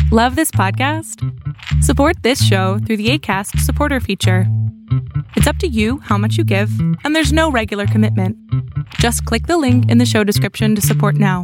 Love this podcast? Support this show through the Acast supporter feature. It's up to you how much you give, and there's no regular commitment. Just click the link in the show description to support now.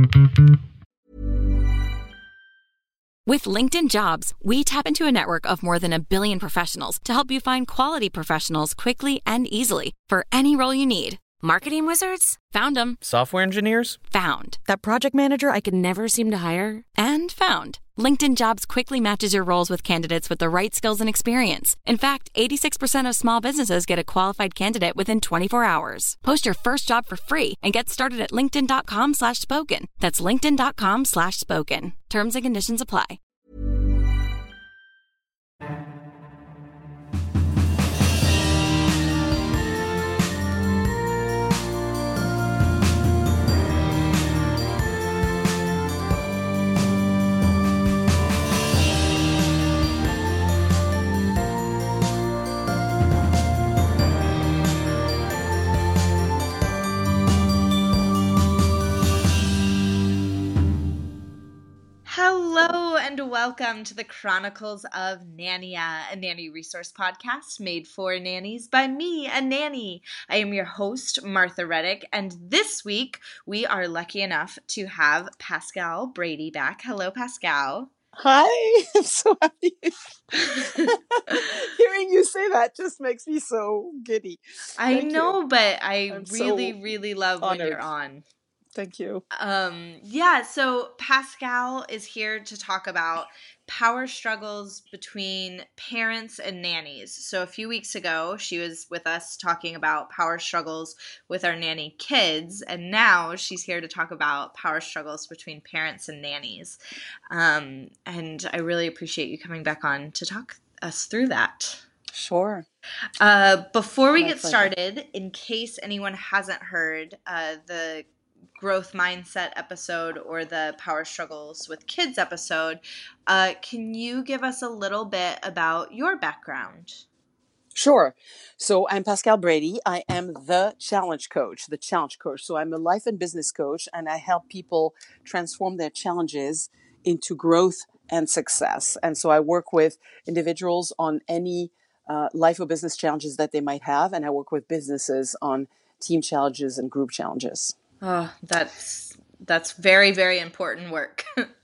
With LinkedIn Jobs, we tap into a network of more than 1 billion professionals to help you find quality professionals quickly and easily for any role you need. Marketing wizards? Found them. Software engineers? Found. That project manager I could never seem to hire? And found. LinkedIn Jobs quickly matches your roles with candidates with the right skills and experience. In fact, 86% of small businesses get a qualified candidate within 24 hours. Post your first job for free and get started at linkedin.com/spoken. That's linkedin.com/spoken. Terms and conditions apply. Hello and welcome to the Chronicles of Nania, a nanny resource podcast made for nannies by me, a nanny. I am your host, Martha Reddick, and this week we are lucky enough to have Pascal Brady back. Hello, Pascal. Hi, I'm so happy. Hearing you say that just makes me so giddy. I know, but I'm really, so really love honored. when you're on. Thank you. So Pascal is here to talk about power struggles between parents and nannies. So a few weeks ago, she was with us talking about power struggles with our nanny kids, and now she's here to talk about power struggles between parents and nannies. And I really appreciate you coming back on to talk us through that. Sure. Before we My get pleasure. started, in case anyone hasn't heard the growth mindset episode or the power struggles with kids episode, can you give us a little bit about your background? Sure. So I'm Pascal Brady. I am the challenge coach. So I'm a life and business coach, and I help people transform their challenges into growth and success. And so I work with individuals on any life or business challenges that they might have, and I work with businesses on team challenges and group challenges. Oh, that's very, very important work.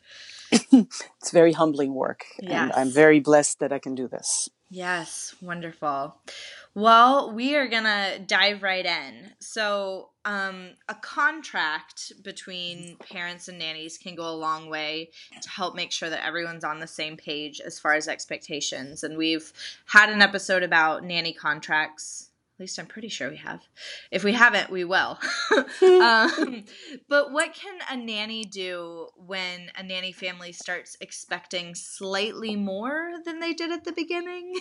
It's very humbling work, Yes. and I'm very blessed that I can do this. Yes, wonderful. Well, we are going to dive right in. So, a contract between parents and nannies can go a long way to help make sure that everyone's on the same page as far as expectations. And we've had an episode about nanny contracts. At least I'm pretty sure we have. If we haven't, we will. But what can a nanny do when a nanny family starts expecting slightly more than they did at the beginning?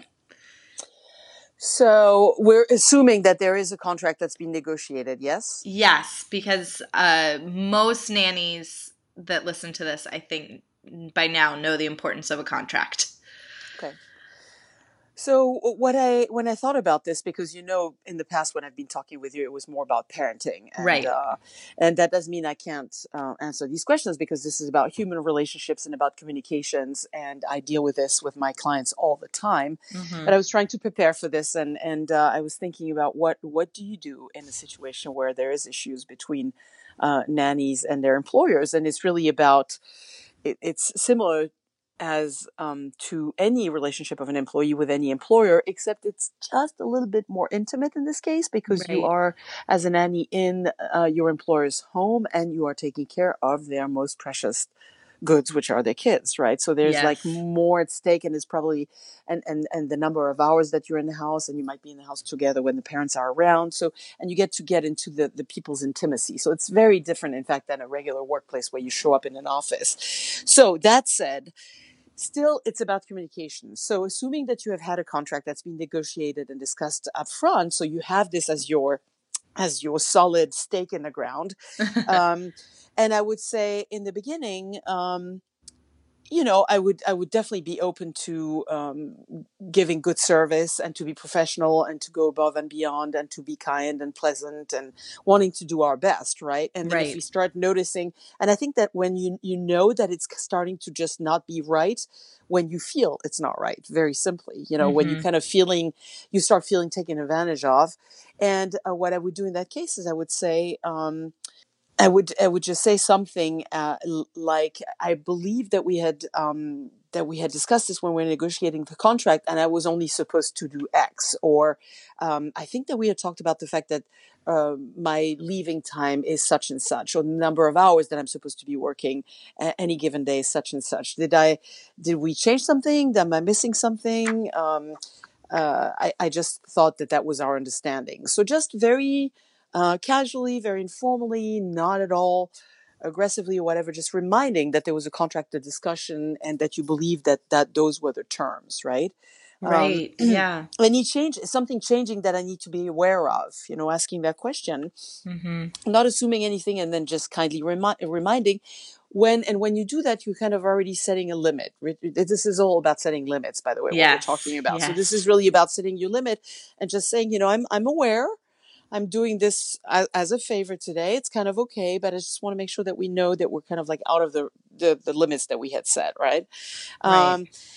So we're assuming that there is a contract that's been negotiated, yes? Yes, because most nannies that listen to this, I think, by now know the importance of a contract. Okay. So when I thought about this, because in the past when I've been talking with you, it was more about parenting, and, Right. And that doesn't mean I can't answer these questions, because this is about human relationships and about communications, and I deal with this with my clients all the time. Mm-hmm. But I was trying to prepare for this, and I was thinking about what do you do in a situation where there is issues between nannies and their employers, and it's really about it's similar as to any relationship of an employee with any employer, except it's just a little bit more intimate in this case, because you Right. are, as a nanny, in your employer's home, and you are taking care of their most precious goods, which are their kids, right? So there's Yes. like more at stake, and it's probably and the number of hours that you're in the house, and you might be in the house together when the parents are around. So, and you get into the people's intimacy. So it's very different, in fact, than a regular workplace where you show up in an office. So that said, still, it's about communication. So assuming that you have had a contract that's been negotiated and discussed up front, so you have this as your solid stake in the ground. And I would say in the beginning, I would definitely be open to giving good service and to be professional and to go above and beyond and to be kind and pleasant and wanting to do our best, right? And then if we Right. start noticing, and I think that when you know that it's starting to just not be right, when you feel it's not right, very simply, when you Mm-hmm. kind of you start feeling taken advantage of. And what I would do in that case is I would say, I would just say something like, I believe that we had discussed this when we were negotiating the contract, and I was only supposed to do X. Or I think that we had talked about the fact that my leaving time is such and such, or the number of hours that I'm supposed to be working any given day is such and such. Did we change something? Am I missing something? I just thought that was our understanding. So just very casually, very informally, not at all aggressively or whatever, just reminding that there was a contract, a discussion, and that you believe that those were the terms, right? Right. Yeah. Any change, something changing that I need to be aware of, asking that question, Mm-hmm. not assuming anything, and then just kindly reminding. When you do that, you're kind of already setting a limit. This is all about setting limits, by the way, what we're talking Yes. about. So this is Yes. really about setting your limit and just saying, I'm aware. I'm doing this as a favor today. It's kind of okay, but I just want to make sure that we know that we're kind of like out of the limits that we had set, right? Right.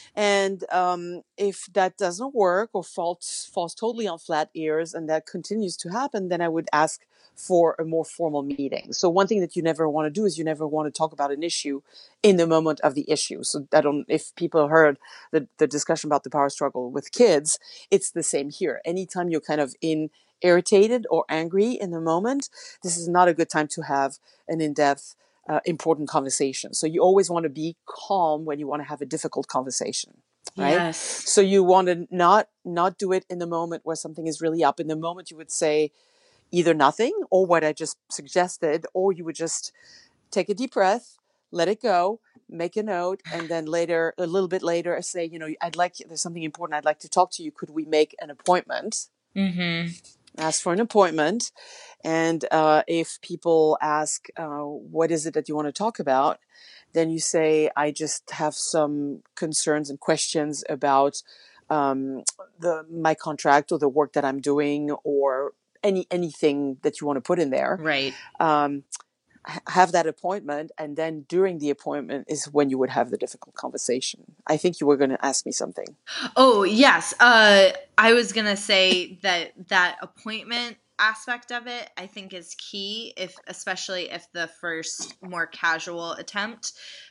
And if that doesn't work or falls totally on flat ears, and that continues to happen, then I would ask for a more formal meeting. So one thing that you never want to do is you never want to talk about an issue in the moment of the issue. So if people heard the discussion about the power struggle with kids, it's the same here. Anytime you're kind of irritated or angry in the moment, this is not a good time to have an in-depth important conversation. So you always want to be calm when you want to have a difficult conversation, right? Yes. So you want to not do it in the moment where something is really up. In the moment, you would say either nothing or what I just suggested, or you would just take a deep breath, let it go, make a note, and then later, a little bit later, say, there's something important I'd like to talk to you. Could we make an appointment? Mm-hmm. Ask for an appointment. And if people ask, what is it that you want to talk about? Then you say, I just have some concerns and questions about my contract or the work that I'm doing, or anything that you want to put in there. Right. Have that appointment, and then during the appointment is when you would have the difficult conversation. I think you were going to ask me something. Oh, yes. I was going to say that appointment aspect of it, I think, is key, especially if the first more casual attempt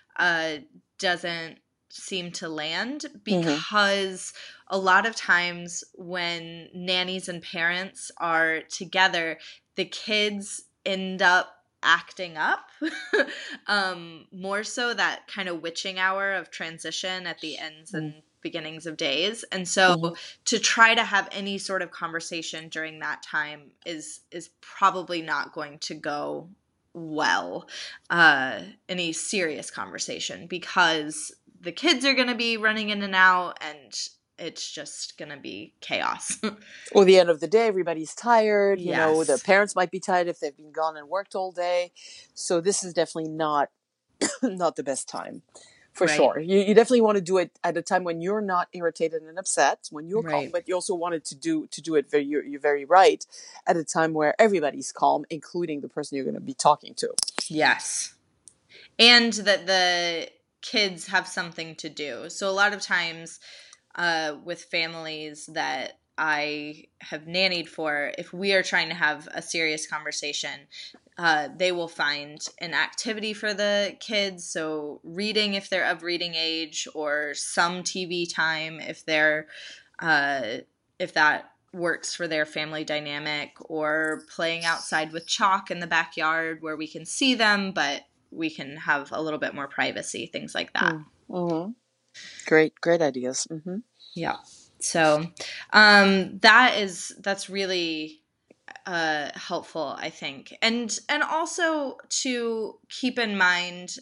doesn't seem to land, because a lot of times when nannies and parents are together, the kids end up acting up more so that kind of witching hour of transition at the ends and beginnings of days. And so to try to have any sort of conversation during that time is probably not going to go well, any serious conversation, because the kids are going to be running in and out, and it's just going to be chaos. Or the end of the day, everybody's tired. Yes. The parents might be tired if they've been gone and worked all day. So this is definitely not the best time, for sure. You definitely want to do it at a time when you're not irritated and upset, when you're calm, but you also wanted to do it you're very right, at a time where everybody's calm, including the person you're going to be talking to. Yes. And that the kids have something to do. So a lot of times with families that I have nannied for, if we are trying to have a serious conversation, they will find an activity for the kids. So reading if they're of reading age, or some TV time if they're if that works for their family dynamic, or playing outside with chalk in the backyard where we can see them, but we can have a little bit more privacy, things like that. Mm-hmm. Great ideas. Mm-hmm. Yeah. So that's really helpful, I think. And also to keep in mind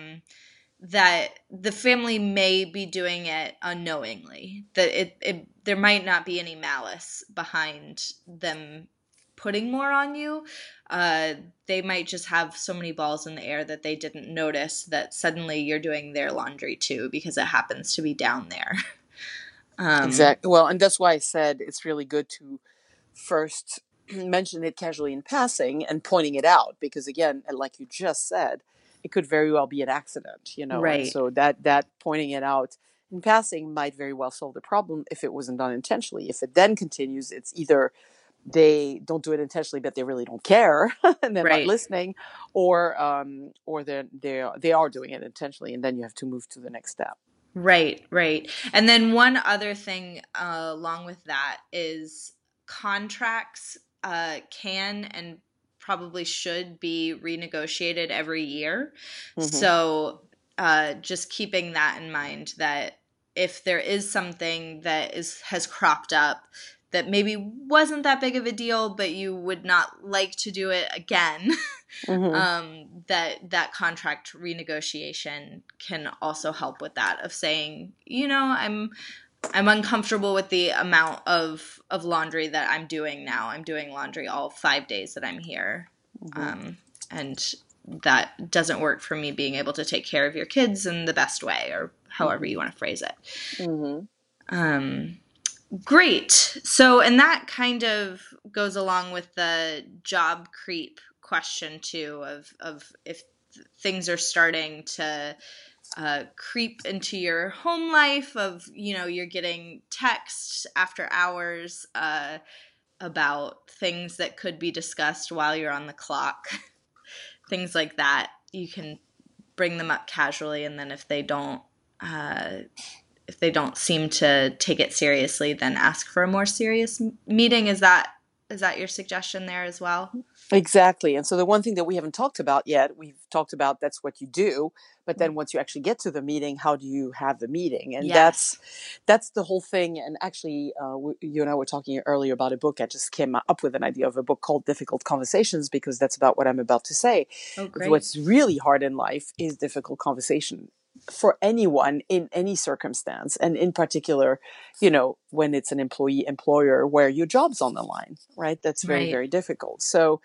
that the family may be doing it unknowingly, that there might not be any malice behind them putting more on you. they might just have so many balls in the air that they didn't notice that suddenly you're doing their laundry too because it happens to be down there. Exactly. Well, and that's why I said it's really good to first mention it casually in passing and pointing it out, because again, like you just said, it could very well be an accident, and Right. so that pointing it out in passing might very well solve the problem if it wasn't done intentionally. If it then continues, it's either they don't do it intentionally, but they really don't care and they're not Right. listening, or they are doing it intentionally, and then you have to move to the next step. Right, right. And then one other thing along with that is contracts can and probably should be renegotiated every year. So just keeping that in mind, that if there is something that has cropped up that maybe wasn't that big of a deal, but you would not like to do it again, that contract renegotiation can also help with that, of saying, I'm uncomfortable with the amount of laundry that I'm doing now. I'm doing laundry all 5 days that I'm here. And that doesn't work for me being able to take care of your kids in the best way, or however you want to phrase it. Great. So, and that kind of goes along with the job creep question too, of if things are starting to creep into your home life, of, you're getting texts after hours about things that could be discussed while you're on the clock, things like that. You can bring them up casually, and then if they don't seem to take it seriously, then ask for a more serious meeting. Is that your suggestion there as well? Exactly. And so the one thing that we haven't talked about yet, we've talked about that's what you do, but then once you actually get to the meeting, how do you have the meeting? And Yes. that's the whole thing. And actually, you and I were talking earlier about a book. I just came up with an idea of a book called Difficult Conversations, because that's about what I'm about to say. Oh, great. What's really hard in life is difficult conversation for anyone in any circumstance, and in particular, when it's an employer where your job's on the line, right? That's very, Right. very difficult. So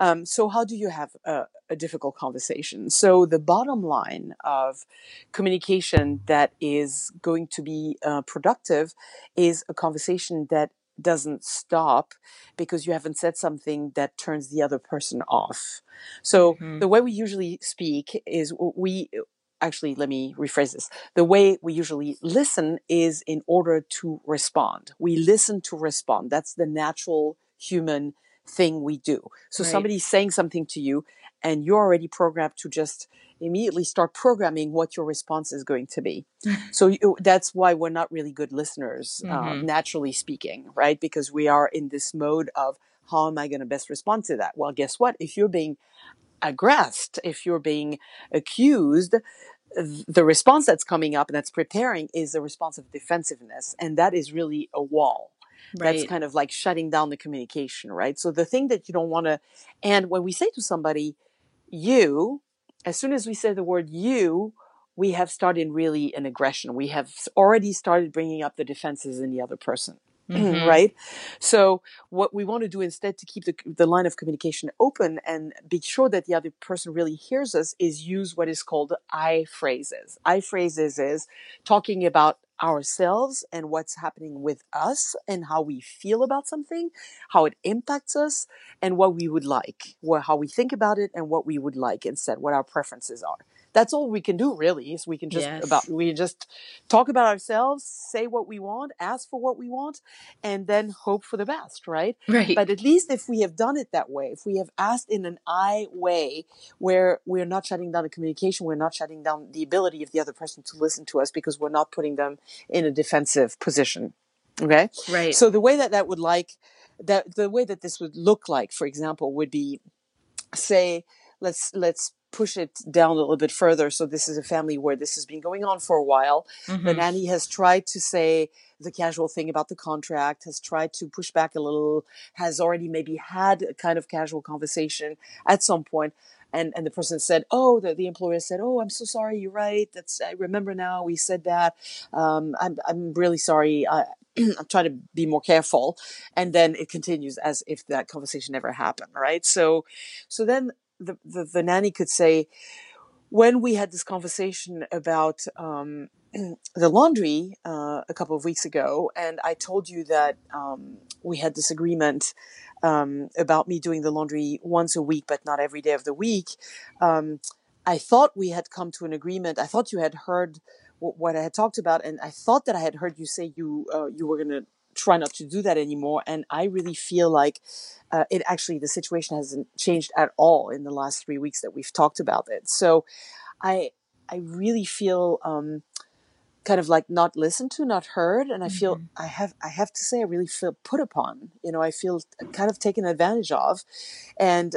how do you have a difficult conversation? So the bottom line of communication that is going to be productive is a conversation that doesn't stop because you haven't said something that turns the other person off. So the way we usually speak is actually, let me rephrase this. The way we usually listen is in order to respond. We listen to respond. That's the natural human thing we do. So somebody's saying something to you, and you're already programmed to just immediately start programming what your response is going to be. So that's why we're not really good listeners, naturally speaking, right? Because we are in this mode of, how am I going to best respond to that? Well, guess what? If you're being aggressed, if you're being accused, the response that's coming up and that's preparing is a response of defensiveness. And that is really a wall. Right. That's kind of like shutting down the communication, right? So the thing that you don't want to, and when we say to somebody, you, as soon as we say the word you, we have started really an aggression. We have already started bringing up the defenses in the other person. Right? So what we want to do instead, to keep the line of communication open and be sure that the other person really hears us, is use what is called I phrases. I phrases is talking about ourselves and what's happening with us and how we feel about something, how it impacts us, and what we would like, how we think about it and what we would like instead, what our preferences are. That's all we can do, really, is we can just talk about ourselves, say what we want, ask for what we want, and then hope for the best, right? Right. But at least if we have done it that way, if we have asked in an I way, where we're not shutting down the communication, we're not shutting down the ability of the other person to listen to us, because we're not putting them in a defensive position. Okay? Right. So the way that would the way that this would look like, for example, would be, say, let's push it down a little bit further. So this is a family where this has been going on for a while. The nanny has tried to say the casual thing about the contract, has tried to push back a little, has already maybe had a kind of casual conversation at some point. and the person said, oh, the employer said, oh, I'm so sorry, you're right, I remember now, we said that, I'm really sorry, I'm trying to be more careful, and then it continues as if that conversation never happened, right? So then the nanny could say, when we had this conversation about the laundry a couple of weeks ago, and I told you that we had this agreement about me doing the laundry once a week, but not every day of the week. I thought we had come to an agreement. I thought you had heard what I had talked about, and I thought that I had heard you say you were going to try not to do that anymore. And I really feel like the situation hasn't changed at all in the last 3 weeks that we've talked about it. So I really feel kind of like not listened to, not heard, and I feel I have to say I really feel put upon. I feel kind of taken advantage of, and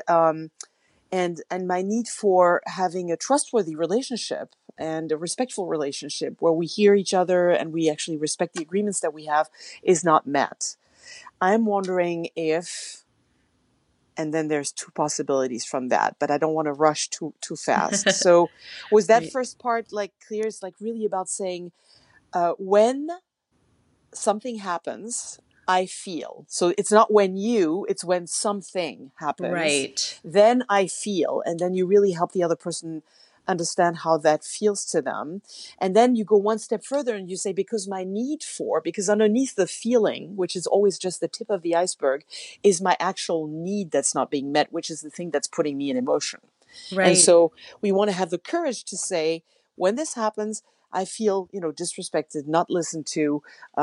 my need for having a trustworthy relationship and a respectful relationship where we hear each other and we actually respect the agreements that we have is not met. I'm wondering if. And then there's two possibilities from that, but I don't want to rush too fast. So was that first part like clear? It's like really about saying when something happens, I feel. So it's not it's when something happens. Right. Then I feel, and then you really help the other person understand how that feels to them. And then you go one step further and you say, because underneath the feeling, which is always just the tip of the iceberg, is my actual need that's not being met, which is the thing that's putting me in emotion. Right. And so we want to have the courage to say, when this happens, I feel, disrespected, not listened to,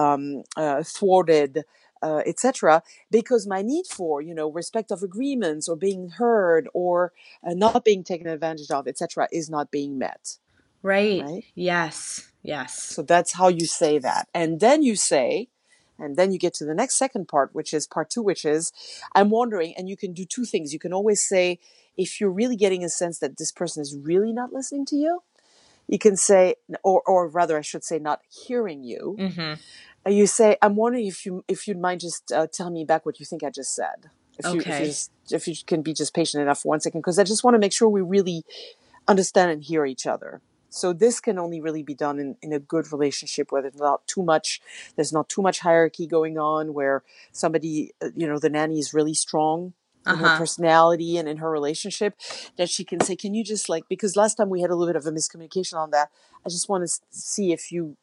thwarted, etc., because my need for, respect of agreements or being heard or not being taken advantage of, etc., is not being met. Right? Yes. So that's how you say that. And then you get to the second part, which is part 2, which is, I'm wondering, and you can do two things. You can always say, if you're really getting a sense that this person is really not listening to you, you can say, or rather, I should say, not hearing you. Mm-hmm. You say, I'm wondering if you'd mind just telling me back what you think I just said. If you can be just patient enough for 1 second, because I just want to make sure we really understand and hear each other. So this can only really be done in a good relationship where there's not too much hierarchy going on, where somebody, the nanny is really strong in her personality and in her relationship, that she can say, can you just because last time we had a little bit of a miscommunication on that, I just want to see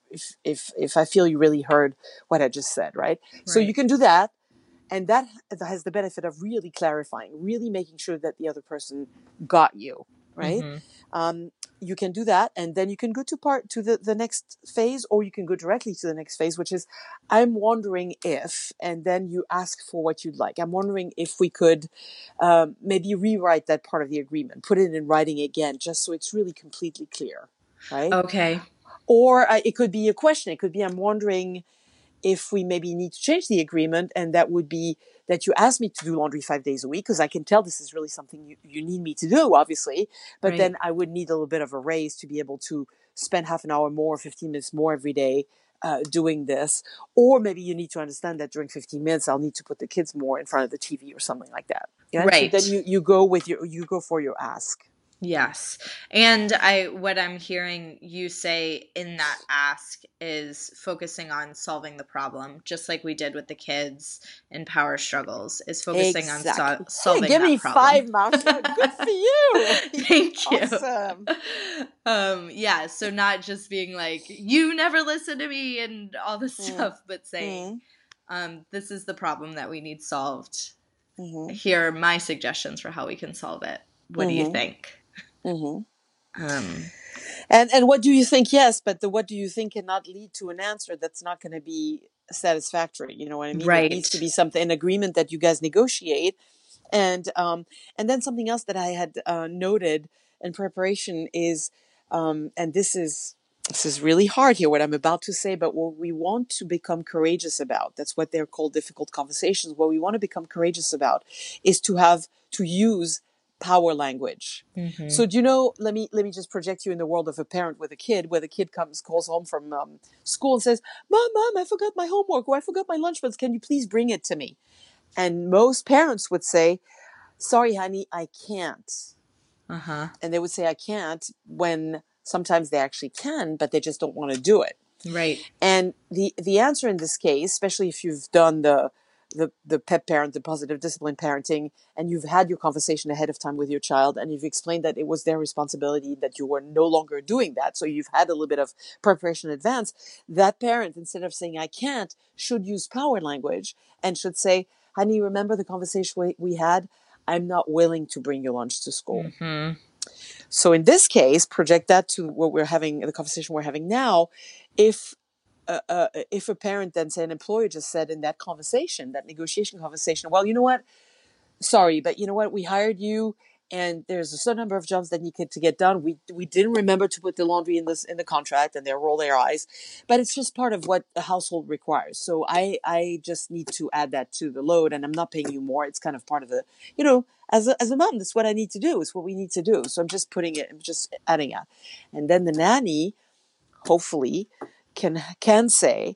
if I feel you really heard what I just said, right? So you can do that. And that has the benefit of really clarifying, really making sure that the other person got you, right? Mm-hmm. You can do that, and then you can go to the next phase, or you can go directly to the next phase, which is, I'm wondering if, and then you ask for what you'd like. I'm wondering if we could maybe rewrite that part of the agreement, put it in writing again, just so it's really completely clear, right? Okay. Or it could be a question. It could be, I'm wondering if we maybe need to change the agreement, and that would be that you ask me to do laundry 5 days a week, because I can tell this is really something you need me to do, obviously, but then I would need a little bit of a raise to be able to spend half an hour more, 15 minutes more every day doing this. Or maybe you need to understand that during 15 minutes, I'll need to put the kids more in front of the TV or something like that. Yeah? Right. So then you go for your ask. Yes. And what I'm hearing you say in that ask is focusing on solving the problem, just like we did with the kids in Power Struggles, is focusing on solving give that me problem. 5, Marsha. Good for you. Thank you. Awesome. Yeah. So not just being like, you never listen to me and all this stuff, but saying, this is the problem that we need solved. Mm-hmm. Here are my suggestions for how we can solve it. What do you think? Mm-hmm. And what do you think? Yes, but the what do you think cannot lead to an answer that's not going to be satisfactory. You know what I mean? Right. It needs to be an agreement that you guys negotiate. And then something else that I had noted in preparation is, and this is really hard here, what I'm about to say, but what we want to become courageous about, that's what they're called difficult conversations. What we want to become courageous about is to use power language. Mm-hmm. So do you know, let me just project you in the world of a parent with a kid, where the kid calls home from school and says, Mom, I forgot my homework, or I forgot my lunchbox. Can you please bring it to me? And most parents would say, sorry, honey, I can't. And they would say, I can't, when sometimes they actually can, but they just don't want to do it. Right. And the answer in this case, especially if you've done the PEP parent, the positive discipline parenting, and you've had your conversation ahead of time with your child, and you've explained that it was their responsibility, that you were no longer doing that, so you've had a little bit of preparation in advance, that parent, instead of saying I can't, should use power language and should say, honey, remember the conversation we had? I'm not willing to bring your lunch to school. So in this case, project that to what we're having, the conversation we're having now. If a parent then, say an employer just said in that conversation, that negotiation conversation, well, you know what? Sorry, but you know what? We hired you, and there's a certain number of jobs that need to get done. We didn't remember to put the laundry in the contract, and they roll their eyes, but it's just part of what a household requires. So I just need to add that to the load, and I'm not paying you more. It's kind of part of the, as a mom, that's what I need to do. It's what we need to do. So I'm just adding it, and then the nanny, hopefully, can say,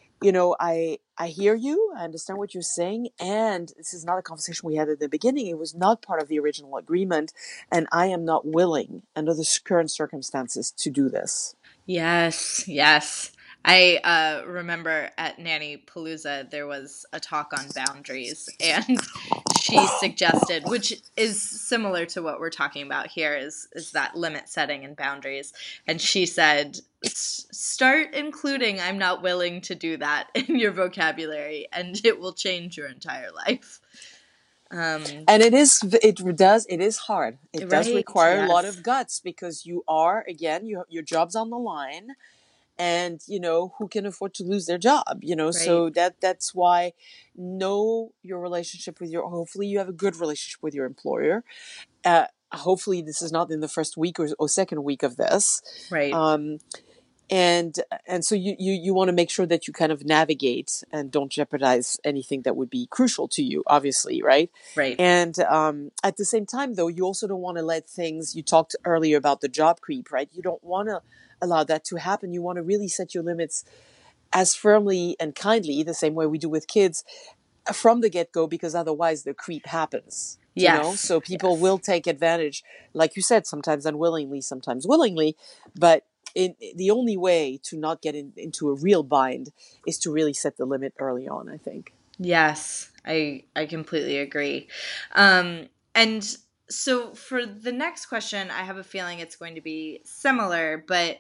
I hear you. I understand what you're saying. And this is not a conversation we had at the beginning. It was not part of the original agreement. And I am not willing, under the current circumstances, to do this. Yes, yes. I remember at Nanny Palooza, there was a talk on boundaries, and she suggested, which is similar to what we're talking about here, is that limit setting and boundaries. And she said, start including "I'm not willing to do that" in your vocabulary, and it will change your entire life. And it is hard. It does require a lot of guts, because you are, again, your job's on the line. And, who can afford to lose their job, so that's why know your relationship with hopefully you have a good relationship with your employer. Hopefully this is not in the first week or second week of this. Right. And so you want to make sure that you kind of navigate and don't jeopardize anything that would be crucial to you, obviously. Right. Right. And, at the same time though, you also don't want to let things, you talked earlier about the job creep, right? You don't want to allow that to happen. You want to really set your limits as firmly and kindly, the same way we do with kids, from the get-go, because otherwise the creep happens. Yes. So people will take advantage, like you said, sometimes unwillingly, sometimes willingly. But the only way to not get into a real bind is to really set the limit early on, I think. Yes, I completely agree. And so for the next question, I have a feeling it's going to be similar, but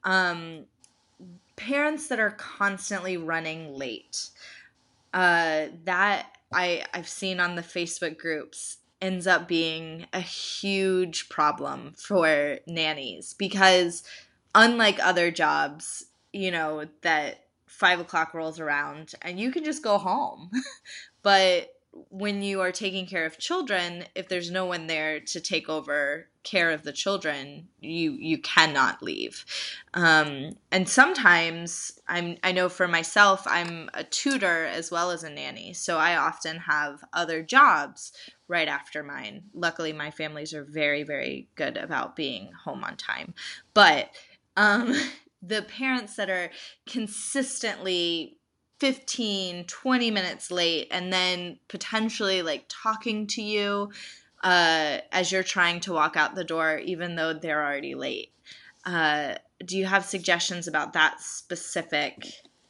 parents that are constantly running late, that I've seen on the Facebook groups ends up being a huge problem for nannies, because unlike other jobs, that 5 o'clock rolls around and you can just go home. But when you are taking care of children, if there's no one there to take over care of the children, you cannot leave. And sometimes I know for myself, I'm a tutor as well as a nanny. So I often have other jobs right after mine. Luckily, my families are very, very good about being home on time. But the parents that are consistently 15, 20 minutes late, and then potentially talking to you as you're trying to walk out the door, even though they're already late. Do you have suggestions about that specific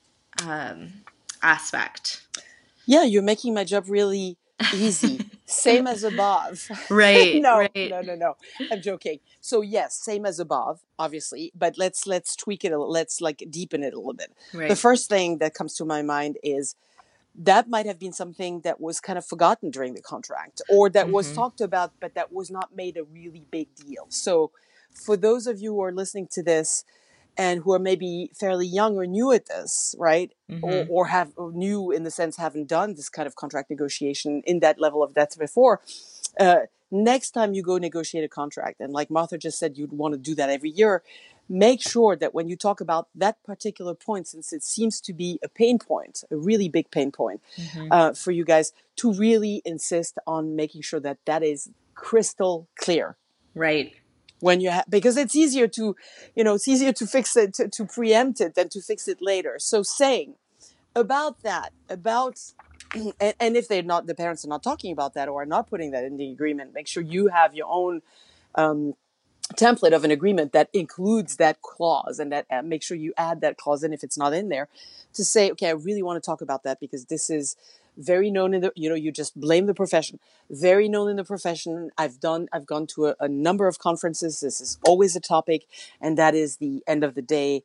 aspect? Yeah, you're making my job really easy. Same as above. Right. No, right. No. I'm joking. So yes, same as above, obviously, but let's tweak it a little. Let's deepen it a little bit. Right. The first thing that comes to my mind is that might have been something that was kind of forgotten during the contract, or that was talked about, but that was not made a really big deal. So for those of you who are listening to this and who are maybe fairly young or new at this, right? Or new in the sense haven't done this kind of contract negotiation in that level of depth before. Next time you go negotiate a contract, and like Martha just said, you'd want to do that every year, make sure that when you talk about that particular point, since it seems to be a pain point, a really big pain point for you guys, to really insist on making sure that that is crystal clear. Right. When because it's easier to fix it, to preempt it than to fix it later. So saying about that, and if the parents are not talking about that or are not putting that in the agreement, make sure you have your own template of an agreement that includes that clause, and that make sure you add that clause in if it's not in there, to say, okay, I really want to talk about that because this is very known in the, you just blame the profession, very known in the profession. I've gone to a number of conferences. This is always a topic, and that is the end of the day,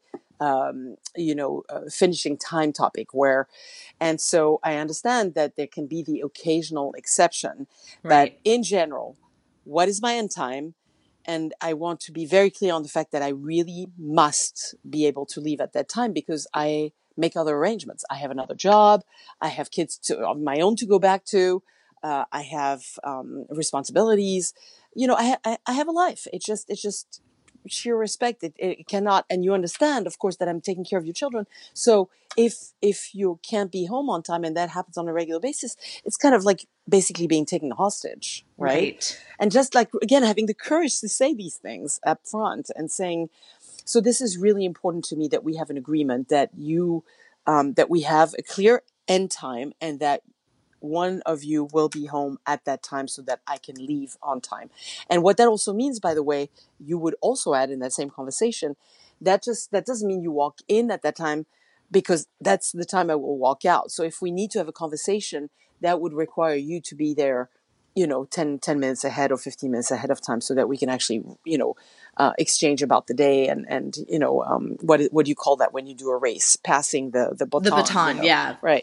finishing time topic and so I understand that there can be the occasional exception, Right. but in general, what is my end time? And I want to be very clear on the fact that I really must be able to leave at that time because I make other arrangements. I have another job. I have kids of my own to go back to. I have responsibilities. I have a life. It's just sheer respect. It cannot, and you understand, of course, that I'm taking care of your children. So if you can't be home on time and that happens on a regular basis, it's kind of like basically being taken hostage, right? And just like, again, having the courage to say these things up front and saying, so this is really important to me that we have an agreement that that we have a clear end time and that one of you will be home at that time so that I can leave on time. And what that also means, by the way, you would also add in that same conversation, that doesn't mean you walk in at that time because that's the time I will walk out. So if we need to have a conversation, that would require you to be there, 10 minutes ahead or 15 minutes ahead of time so that we can actually, exchange about the day and what do you call that when you do a race, passing the baton? The baton, yeah. Right.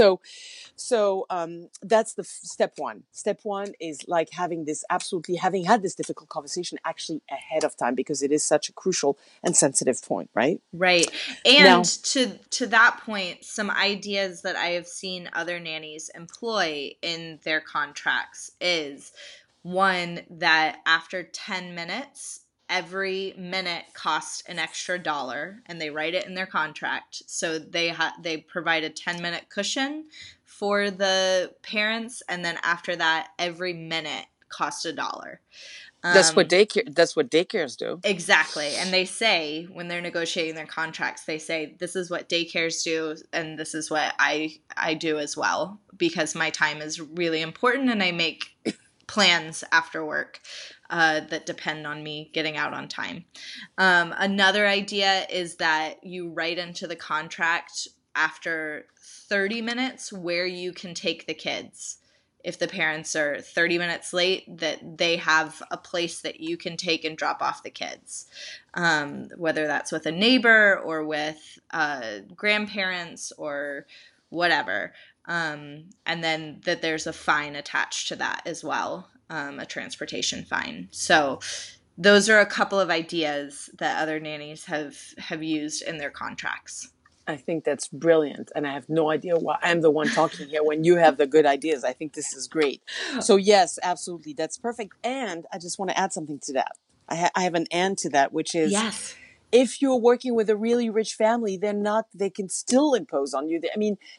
So that's the step one. Step one is like having had this difficult conversation actually ahead of time because it is such a crucial and sensitive point, right? Right. And to that point, some ideas that I have seen other nannies employ in their contracts is one, that after 10 minutes, every minute costs an extra $1, and they write it in their contract. So they provide a 10-minute cushion for the parents, and then after that, every minute costs $1. That's what daycares do. Exactly. And they say when they're negotiating their contracts, they say this is what daycares do, and this is what I do as well, because my time is really important, and I make plans after work that depend on me getting out on time. Another idea is that you write into the contract after 30 minutes where you can take the kids. If the parents are 30 minutes late, that they have a place that you can take and drop off the kids, whether that's with a neighbor or with grandparents or whatever. And then that there's a fine attached to that as well, a transportation fine. So those are a couple of ideas that other nannies have used in their contracts. I think that's brilliant. And I have no idea why I'm the one talking here when you have the good ideas. I think this is great. So yes, absolutely. That's perfect. And I just want to add something to that. I have an and to that, which is, yes, if you're working with a really rich family, they can still impose on you.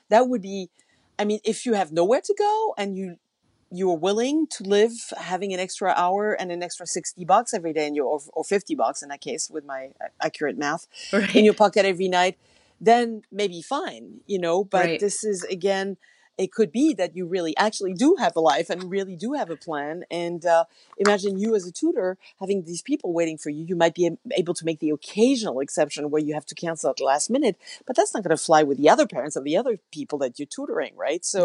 If you have nowhere to go and you are willing to live having an extra hour and an extra $60 every day or $50 in that case with my accurate math in your pocket every night, then maybe fine, but This is, again, it could be that you really actually do have a life and really do have a plan. And imagine you as a tutor having these people waiting for you. You might be able to make the occasional exception where you have to cancel at the last minute, but that's not going to fly with the other parents of the other people that you're tutoring, right? So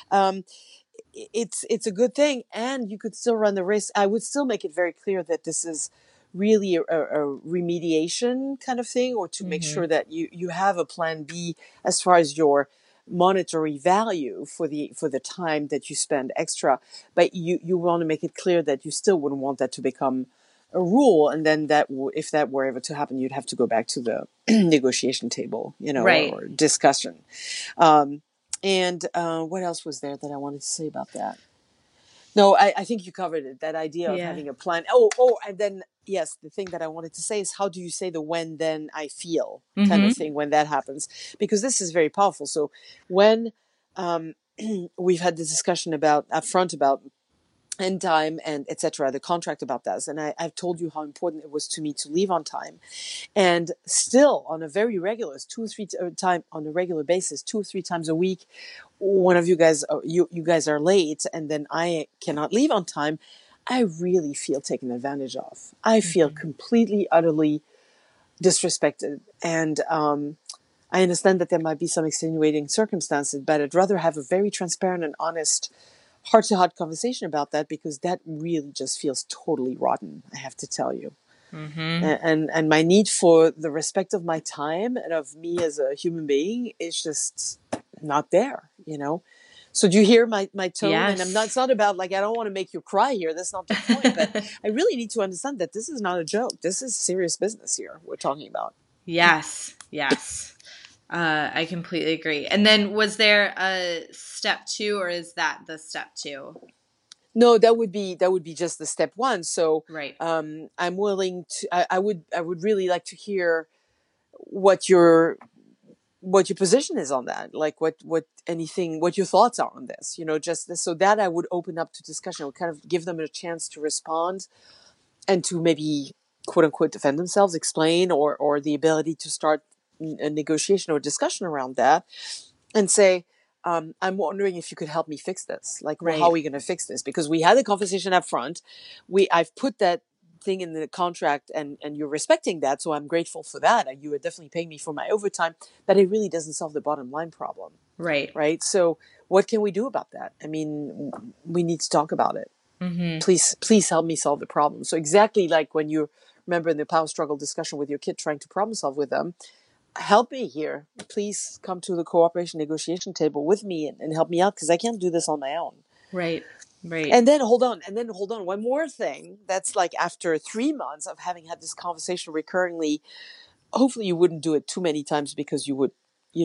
it's a good thing. And you could still run the risk. I would still make it very clear that this is really a remediation kind of thing, or to make sure that you have a plan B as far as your monetary value for the time that you spend extra. But you want to make it clear that you still wouldn't want that to become a rule, and then if that were ever to happen, you'd have to go back to the negotiation table, or discussion. And what else was there that I wanted to say about that? No, I think you covered it. That idea of having a plan. And then, yes, the thing that I wanted to say is, how do you say the when, then, I feel kind of thing when that happens? Because this is very powerful. So when we've had this discussion upfront about end time and etc., the contract about that, and I've told you how important it was to me to leave on time, and still on a very regular, 2 or 3 time on a regular basis, 2 or 3 times a week, one of you guys, you guys are late, and then I cannot leave on time. I really feel taken advantage of. I feel completely, utterly disrespected. And I understand that there might be some extenuating circumstances, but I'd rather have a very transparent and honest heart-to-heart conversation about that, because that really just feels totally rotten, I have to tell you. And my need for the respect of my time and of me as a human being is just not there, So do you hear my tone? Yes. And it's not about, like, I don't want to make you cry here. That's not the point. But I really need to understand that this is not a joke. This is serious business here we're talking about. Yes. I completely agree. And then was there a step 2, or is that the step 2? No, that would be just the step 1. So Right. I'm willing to. I would really like to hear what your position is on that, like what your thoughts are on this, just so that I would open up to discussion. I would kind of give them a chance to respond and to maybe quote unquote defend themselves, explain, or the ability to start a negotiation or discussion around that and say, I'm wondering if you could help me fix this. Like, well, how are we going to fix this? Because we had a conversation up front. I've put that thing in the contract, and you're respecting that, so I'm grateful for that. You are definitely paying me for my overtime, but it really doesn't solve the bottom line problem. Right. So what can we do about that? I mean, we need to talk about it. Please help me solve the problem. So exactly like when you remember in the power struggle discussion with your kid, trying to problem solve with them, help me here. Please come to the cooperation negotiation table with me and help me out, because I can't do this on my own. Right. And then hold on. One more thing. That's like after 3 months of having had this conversation recurringly, hopefully you wouldn't do it too many times, because you would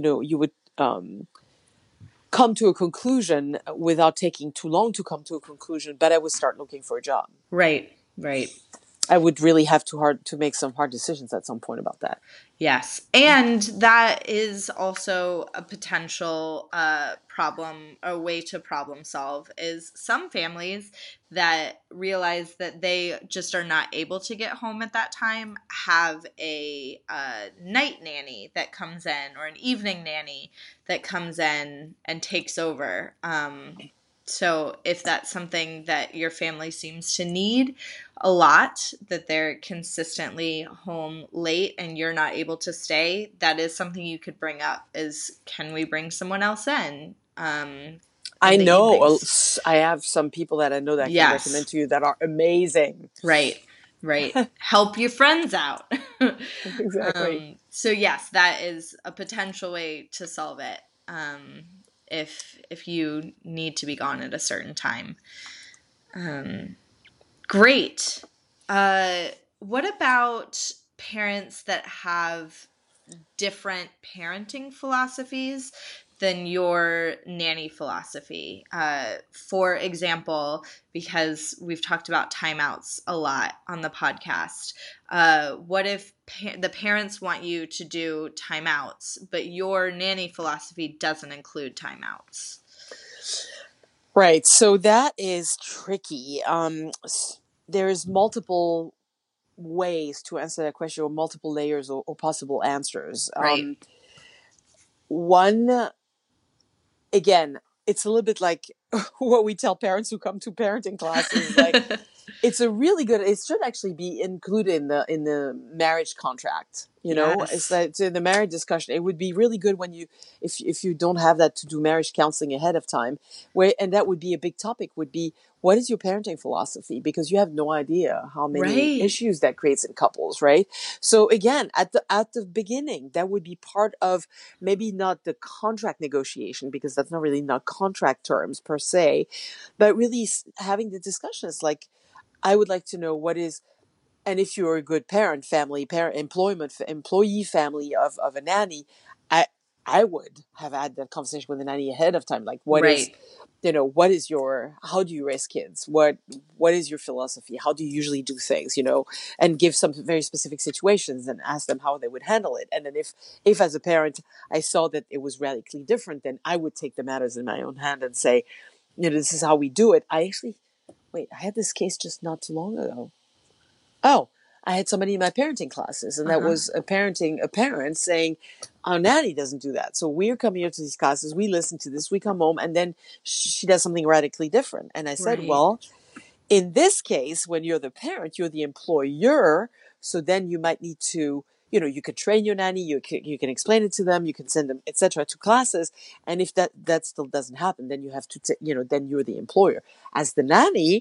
come to a conclusion without taking too long to come to a conclusion. But I would start looking for a job. Right. I would really have to make some hard decisions at some point about that. Yes. And that is also a potential problem, a way to problem solve, is some families that realize that they just are not able to get home at that time have a night nanny that comes in, or an evening nanny that comes in and takes over. So if that's something that your family seems to need a lot, that they're consistently home late and you're not able to stay, that is something you could bring up, is, can we bring someone else in? I know. I have some people that I know that I can recommend to you that are amazing. Right. Help your friends out. Exactly. So yes, that is a potential way to solve it. If you need to be gone at a certain time. Great. What about parents that have different parenting philosophies than your nanny philosophy? For example, because we've talked about timeouts a lot on the podcast, what if the parents want you to do timeouts, but your nanny philosophy doesn't include timeouts? Right. So that is tricky. There's multiple ways to answer that question, or multiple layers or possible answers. Right. One, again, it's a little bit like what we tell parents who come to parenting classes. Like, it should actually be included in the marriage contract. Yes. It's like, it's in the marriage discussion. It would be really good if you don't have that, to do marriage counseling ahead of time. And that would be a big topic, would be, what is your parenting philosophy? Because you have no idea how many issues that creates in couples, right? So again, at the beginning, that would be part of, maybe not the contract negotiation, because that's not contract terms per se, but really having the discussions. Like, I would like to know what is, and if you're a good employee family of a nanny, I would have had that conversation with the nanny ahead of time. Like, what is how do you raise kids? What is your philosophy? How do you usually do things? And give some very specific situations and ask them how they would handle it. And then if as a parent I saw that it was radically different, then I would take the matters in my own hand and say, this is how we do it. I had this case just not too long ago. Oh, I had somebody in my parenting classes, and that was a parent saying, our nanny doesn't do that. So we're coming here to these classes, we listen to this, we come home, and then she does something radically different. And I said, well, In this case, when you're the parent, you're the employer. So then you might need to, you could train your nanny, you can explain it to them, you can send them, etc., to classes. And if that still doesn't happen, then you have to, then you're the employer. As the nanny,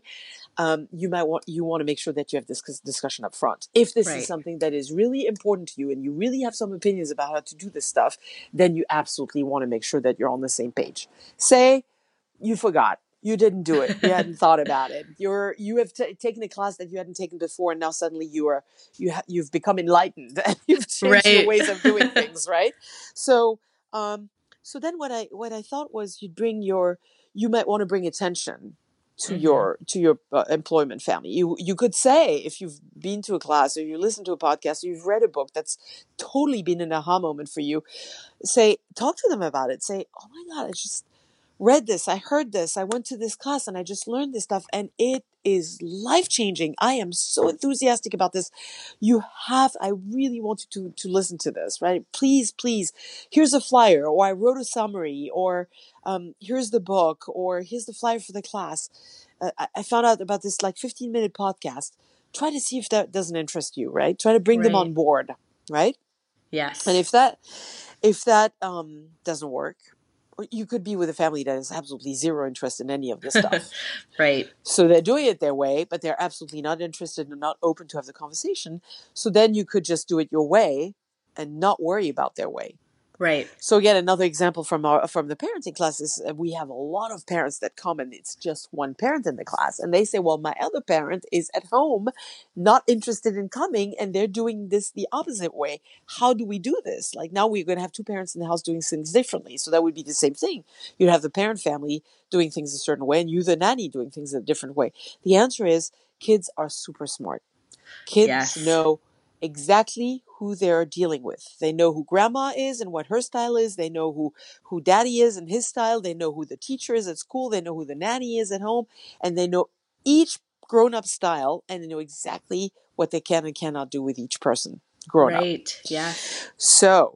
you want to make sure that you have this discussion up front. If this is something that is really important to you and you really have some opinions about how to do this stuff, then you absolutely want to make sure that you're on the same page. Say you forgot. You didn't do it. You hadn't thought about it. You have taken a class that you hadn't taken before, and now suddenly you've become enlightened and you've changed your ways of doing things, right? So, so then what I thought was you might want to bring attention to your employment family. You could say, if you've been to a class or you listen to a podcast or you've read a book that's totally been an aha moment for you, talk to them about it. Say, oh my God, I just read this, I heard this, I went to this class and I just learned this stuff and it is life-changing. I am so enthusiastic about this. I really want you to listen to this, right? Please, here's a flyer, or I wrote a summary, or here's the book, or here's the flyer for the class. I found out about this 15-minute podcast. Try to see if that doesn't interest you, right? Try to bring them on board, right? Yes. And if that doesn't work, you could be with a family that has absolutely zero interest in any of this stuff. Right. So they're doing it their way, but they're absolutely not interested and not open to have the conversation. So then you could just do it your way and not worry about their way. Right. So again, another example from the parenting classes, we have a lot of parents that come and it's just one parent in the class. And they say, well, my other parent is at home, not interested in coming, and they're doing this the opposite way. How do we do this? Now we're going to have two parents in the house doing things differently. So that would be the same thing. You'd have the parent family doing things a certain way and you, the nanny, doing things a different way. The answer is kids are super smart. Kids know exactly who they're dealing with. They know who grandma is and what her style is. They know who daddy is and his style. They know who the teacher is at school. They know who the nanny is at home. And they know each grown-up style, and they know exactly what they can and cannot do with each person grown up. Right, yeah. So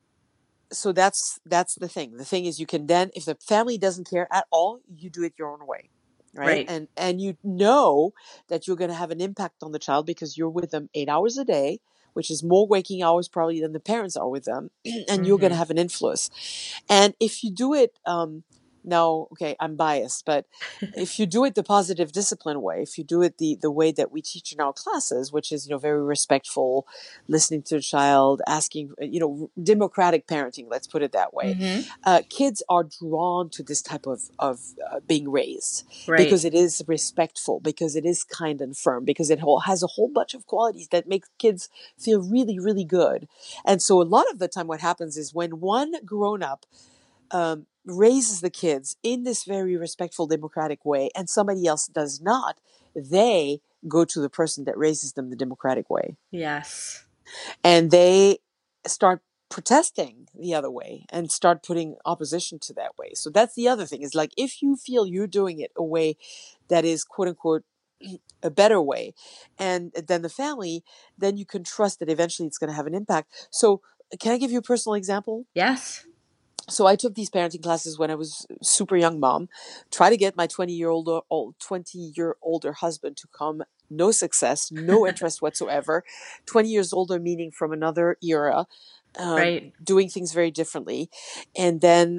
that's the thing. The thing is, you can then, if the family doesn't care at all, you do it your own way. Right. And you know that you're going to have an impact on the child because you're with them 8 hours a day, which is more waking hours probably than the parents are with them. And you're going to have an influence. And if you do it, now, okay, I'm biased, but if you do it the positive discipline way, if you do it the way that we teach in our classes, which is, very respectful, listening to the child, asking, democratic parenting, let's put it that way. Kids are drawn to this type of being raised because it is respectful, because it is kind and firm, because it has a whole bunch of qualities that make kids feel really, really good. And so a lot of the time what happens is when one grown-up raises the kids in this very respectful, democratic way, and somebody else does not, they go to the person that raises them the democratic way. Yes. And they start protesting the other way and start putting opposition to that way. So that's the other thing, is if you feel you're doing it a way that is quote unquote a better way, and then the family, then you can trust that eventually it's going to have an impact. So can I give you a personal example? Yes. So I took these parenting classes when I was a super young mom, try to get my 20-year-older husband to come. No success, no interest whatsoever. 20 years older, meaning from another era, doing things very differently. And then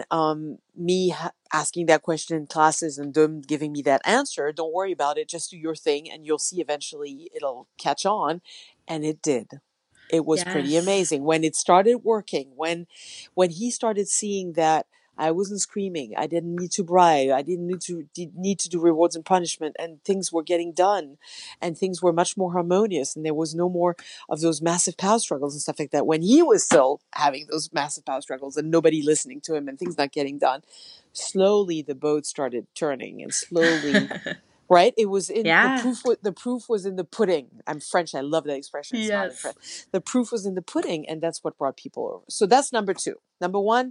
me asking that question in classes and them giving me that answer. Don't worry about it. Just do your thing and you'll see eventually it'll catch on. And it did. It was pretty amazing when it started working, when he started seeing that I wasn't screaming, I didn't need to bribe, I didn't need to do rewards and punishment, and things were getting done and things were much more harmonious and there was no more of those massive power struggles and stuff like that. When he was still having those massive power struggles and nobody listening to him and things not getting done, slowly the boat started turning and slowly... Right? It was in the proof was in the pudding. I'm French. I love that expression. It's not in French. The proof was in the pudding, and that's what brought people over. So that's number 2. Number 1,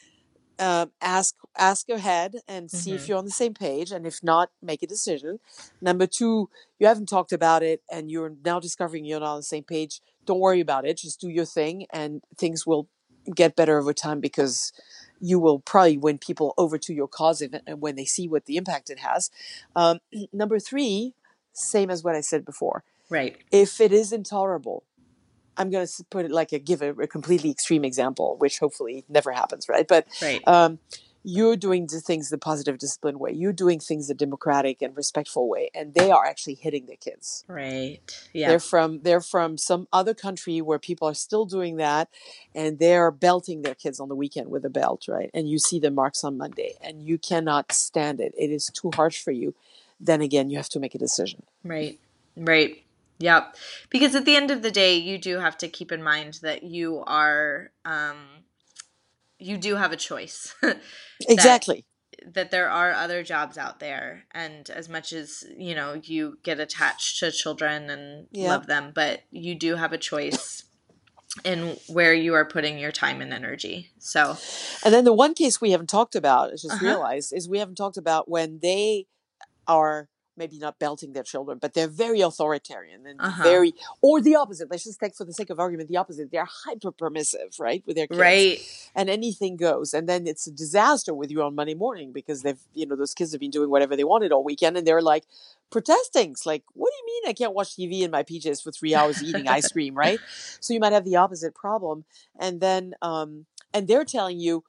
ask ahead and see if you're on the same page, and if not, make a decision. Number 2, you haven't talked about it, and you're now discovering you're not on the same page. Don't worry about it. Just do your thing, and things will get better over time because you will probably win people over to your cause when they see what the impact it has. Number 3, same as what I said before. Right. If it is intolerable, I'm going to put it give a completely extreme example, which hopefully never happens, right? But right. You're doing the things the positive discipline way. You're doing things the democratic and respectful way, and they are actually hitting the kids. Right. Yeah. They're from some other country where people are still doing that, and they're belting their kids on the weekend with a belt, right? And you see the marks on Monday, and you cannot stand it. It is too harsh for you. Then again, you have to make a decision. Right. Right. Yep. Because at the end of the day, you do have to keep in mind that you are, you do have a choice. Exactly. That there are other jobs out there. And as much as, you get attached to children and love them, but you do have a choice in where you are putting your time and energy. So, and then the one case we haven't talked about, I just realized, is we haven't talked about when they are maybe not belting their children, but they're very authoritarian and or the opposite. Let's just take, for the sake of argument, the opposite. They're hyper permissive, right, with their kids, right? And anything goes. And then it's a disaster with you on Monday morning because they've, those kids have been doing whatever they wanted all weekend, and they're like protesting. It's like, what do you mean I can't watch TV in my PJs for 3 hours eating ice cream, right? So you might have the opposite problem, and then and they're telling you.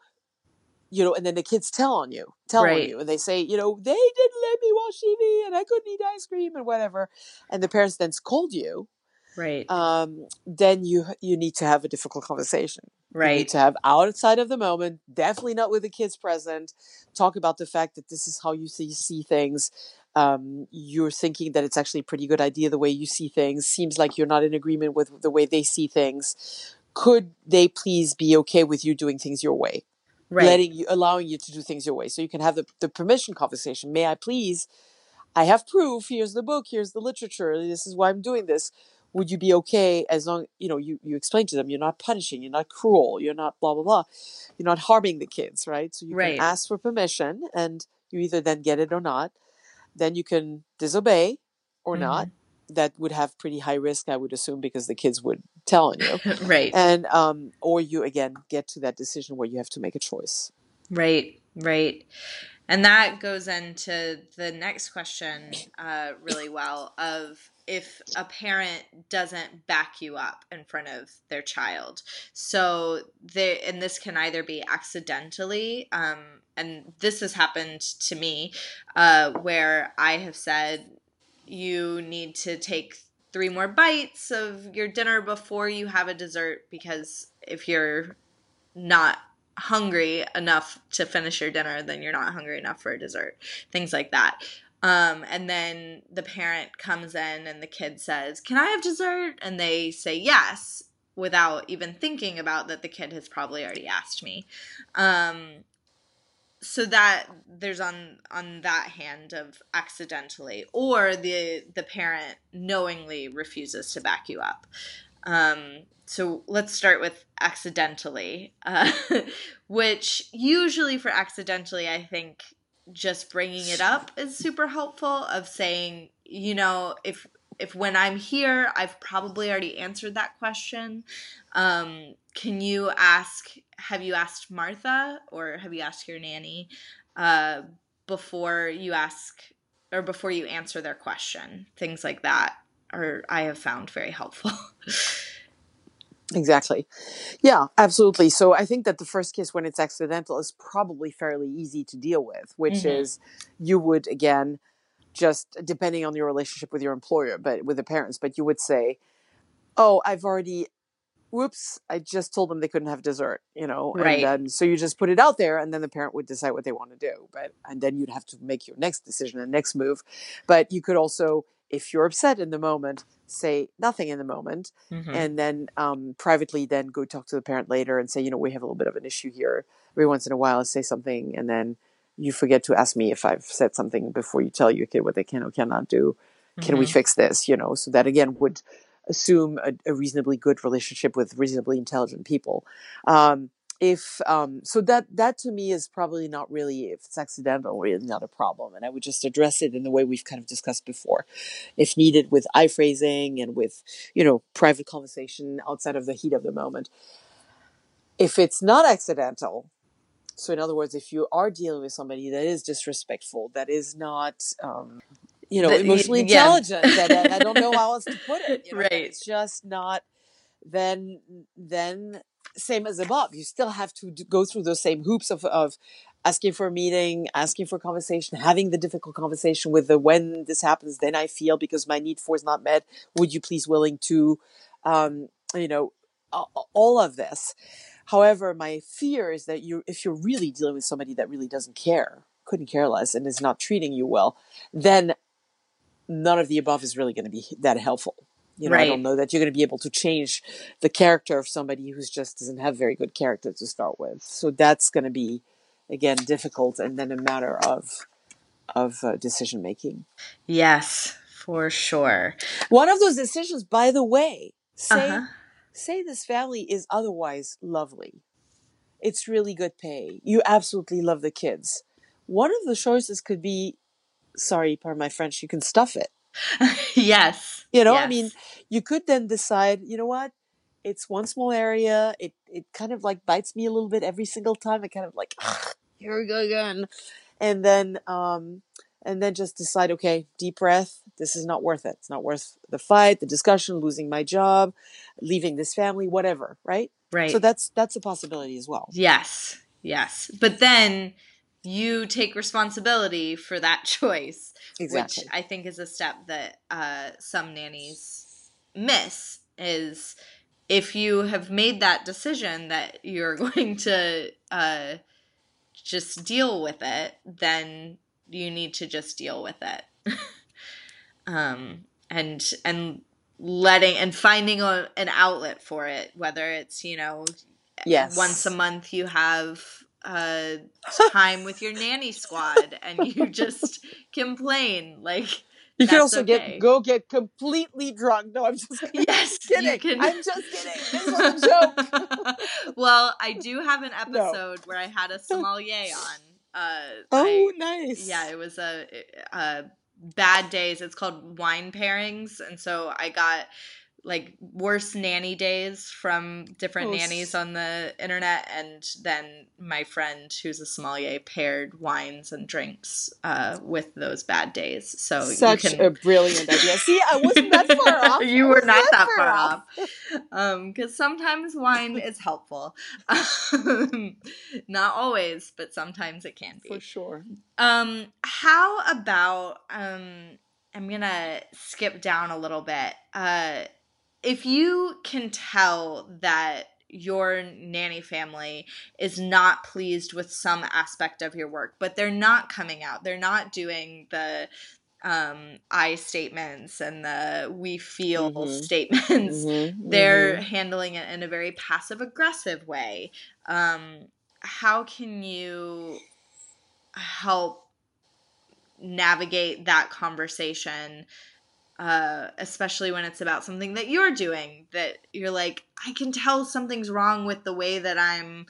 And then the kids tell on you, and they say, they didn't let me watch TV and I couldn't eat ice cream and whatever. And the parents then scold you. Right. Then you need to have a difficult conversation. Right. You need to have outside of the moment, definitely not with the kids present, talk about the fact that this is how you see things. You're thinking that it's actually a pretty good idea the way you see things. Seems like you're not in agreement with the way they see things. Could they please be okay with you doing things your way? Right. Allowing you to do things your way. So you can have the permission conversation. May I please, I have proof. Here's the book. Here's the literature. This is why I'm doing this. Would you be okay as long, you explain to them, you're not punishing, you're not cruel, you're not blah, blah, blah. You're not harming the kids, right? So you can ask for permission, and you either then get it or not. Then you can disobey or not. That would have pretty high risk, I would assume, because the kids would tell on you. Right. And, or you, again, get to that decision where you have to make a choice. Right. Right. And that goes into the next question really well, of if a parent doesn't back you up in front of their child. So and this can either be accidentally, and this has happened to me, where I have said, you need to take 3 more bites of your dinner before you have a dessert, because if you're not hungry enough to finish your dinner, then you're not hungry enough for a dessert. Things like that. And then the parent comes in and the kid says, "Can I have dessert?" And they say yes, without even thinking about that the kid has probably already asked me. So that there's on that hand of accidentally, or the parent knowingly refuses to back you up. So let's start with accidentally, which usually for accidentally, I think just bringing it up is super helpful, of saying, if when I'm here, I've probably already answered that question. Can you have you asked Martha, or have you asked your nanny before you ask, or before you answer their question? Things like that I have found very helpful. Exactly. Yeah, absolutely. So I think that the first case, when it's accidental, is probably fairly easy to deal with, which is you would, again, just depending on your relationship with your employer, but with the parents, but you would say, "Oh, whoops, I just told them they couldn't have dessert," Right. And then, so you just put it out there, and then the parent would decide what they want to do. And then you'd have to make your next decision and next move. But you could also, if you're upset in the moment, say nothing in the moment, and then privately then go talk to the parent later and say, we have a little bit of an issue here. Every once in a while I say something, and then you forget to ask me if I've said something before you tell your kid what they can or cannot do. Can we fix this? So that, again, would assume a reasonably good relationship with reasonably intelligent people. So that to me is probably not really, if it's accidental, really not a problem. And I would just address it in the way we've kind of discussed before, if needed, with eye phrasing and with, private conversation outside of the heat of the moment. If it's not accidental, so in other words, if you are dealing with somebody that is disrespectful, that is not, emotionally yeah. intelligent. That I don't know how else to put it. Right. It's just not. Then same as above. You still have to go through those same hoops of asking for a meeting, asking for a conversation, having the difficult conversation with the when this happens, then I feel because my need for is not met. Would you please willing to, all of this. However, my fear is that if you're really dealing with somebody that really doesn't care, couldn't care less, and is not treating you well, then none of the above is really going to be that helpful. Right. I don't know that you're going to be able to change the character of somebody who just doesn't have very good character to start with. So that's going to be, again, difficult, and then a matter of decision making. Yes, for sure. One of those decisions, by the way, say this family is otherwise lovely. It's really good pay. You absolutely love the kids. One of the choices could be, sorry, pardon my French, you can stuff it. Yes. Yes. I mean, you could then decide, you know what? It's one small area. It kind of like bites me a little bit every single time. I kind of like, here we go again. And then just decide, okay, deep breath. This is not worth it. It's not worth the fight, the discussion, losing my job, leaving this family, whatever. Right. Right. So that's a possibility as well. Yes. But then you take responsibility for that choice. Exactly. Which I think is a step that some nannies miss, is if you have made that decision that you're going to just deal with it, then you need to just deal with it. And letting and finding an outlet for it, whether it's, yes, once a month you have time with your nanny squad and you just complain, like you can also okay. get completely drunk. No, I'm just kidding. Yes, kidding. I'm just kidding. This was a joke. Well, I do have an episode where I had a sommelier on. Nice. Yeah, it was a bad days. It's called wine pairings, and so I got like worst nanny days from different nannies on the internet, and then my friend who's a sommelier paired wines and drinks with those bad days. So such a brilliant idea. See, I wasn't that far off. You were not that far off. Because sometimes wine is helpful. Not always, but sometimes it can be. For sure. How about I'm gonna skip down a little bit. If you can tell that your nanny family is not pleased with some aspect of your work, but they're not coming out, they're not doing the I statements and the we feel statements, they're handling it in a very passive aggressive way. How can you help navigate that conversation? Especially when it's about something that you're doing, that you're like, I can tell something's wrong with the way that I'm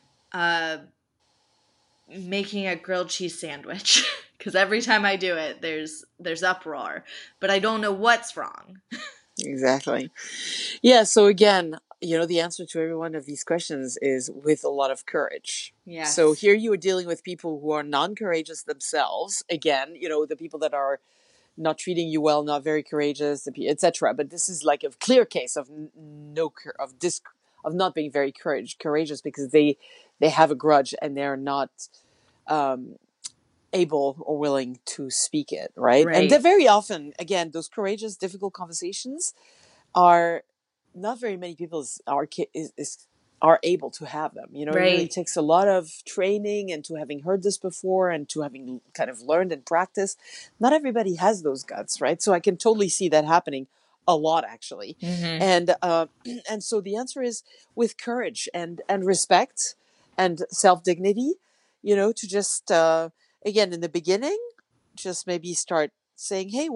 making a grilled cheese sandwich. Because every time I do it, there's uproar. But I don't know what's wrong. Exactly. Yeah, so again, the answer to every one of these questions is with a lot of courage. Yes. So here you are dealing with people who are non-courageous themselves. Again, the people that are not treating you well, not very courageous, etc. But this is like a clear case of not being very courageous because they have a grudge and they're not able or willing to speak it, right? And they're very often, again, those courageous, difficult conversations are not very many people are able to have them. It really takes a lot of training and to having heard this before and to having kind of learned and practiced. Not everybody has those guts, right? So I can totally see that happening a lot, actually. And so the answer is with courage and respect and self-dignity, to just, again, in the beginning, just maybe start saying, hey,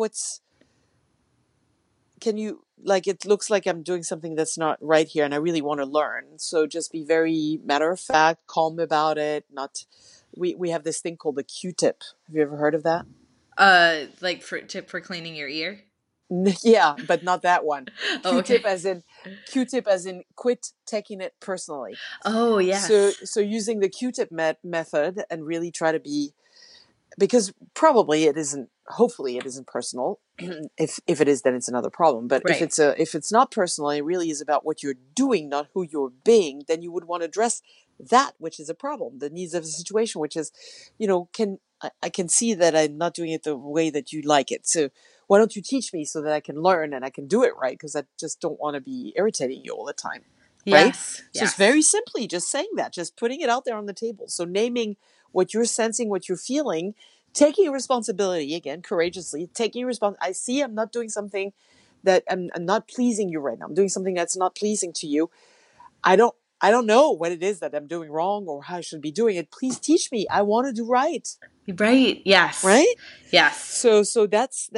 it looks like I'm doing something that's not right here and I really want to learn. So just be very matter of fact, calm about it. We have this thing called the Q-tip. Have you ever heard of that? Like for cleaning your ear? Yeah, but not that one. Q-tip Q-tip as in quit taking it personally. Oh, yes. So using the Q-tip method and really try to be because probably it isn't, hopefully it isn't personal. If it is, then it's another problem. But Right. if it's not personal, it really is about what you're doing, not who you're being, then you would want to address that, which is a problem, the needs of the situation, which is, I can see that I'm not doing it the way that you like it. So why don't you teach me so that I can learn and I can do it right? Because I just don't want to be irritating you all the time. Right? Yes. So it's very simply just saying that, just putting it out there on the table. So naming what you're sensing, what you're feeling, taking responsibility, again, courageously, taking responsibility. I see I'm not doing something that I'm not pleasing you right now. I'm doing something that's not pleasing to you. I don't know what it is that I'm doing wrong or how I should be doing it. Please teach me. I want to do right. Right. Yes. Right? Yes. So that's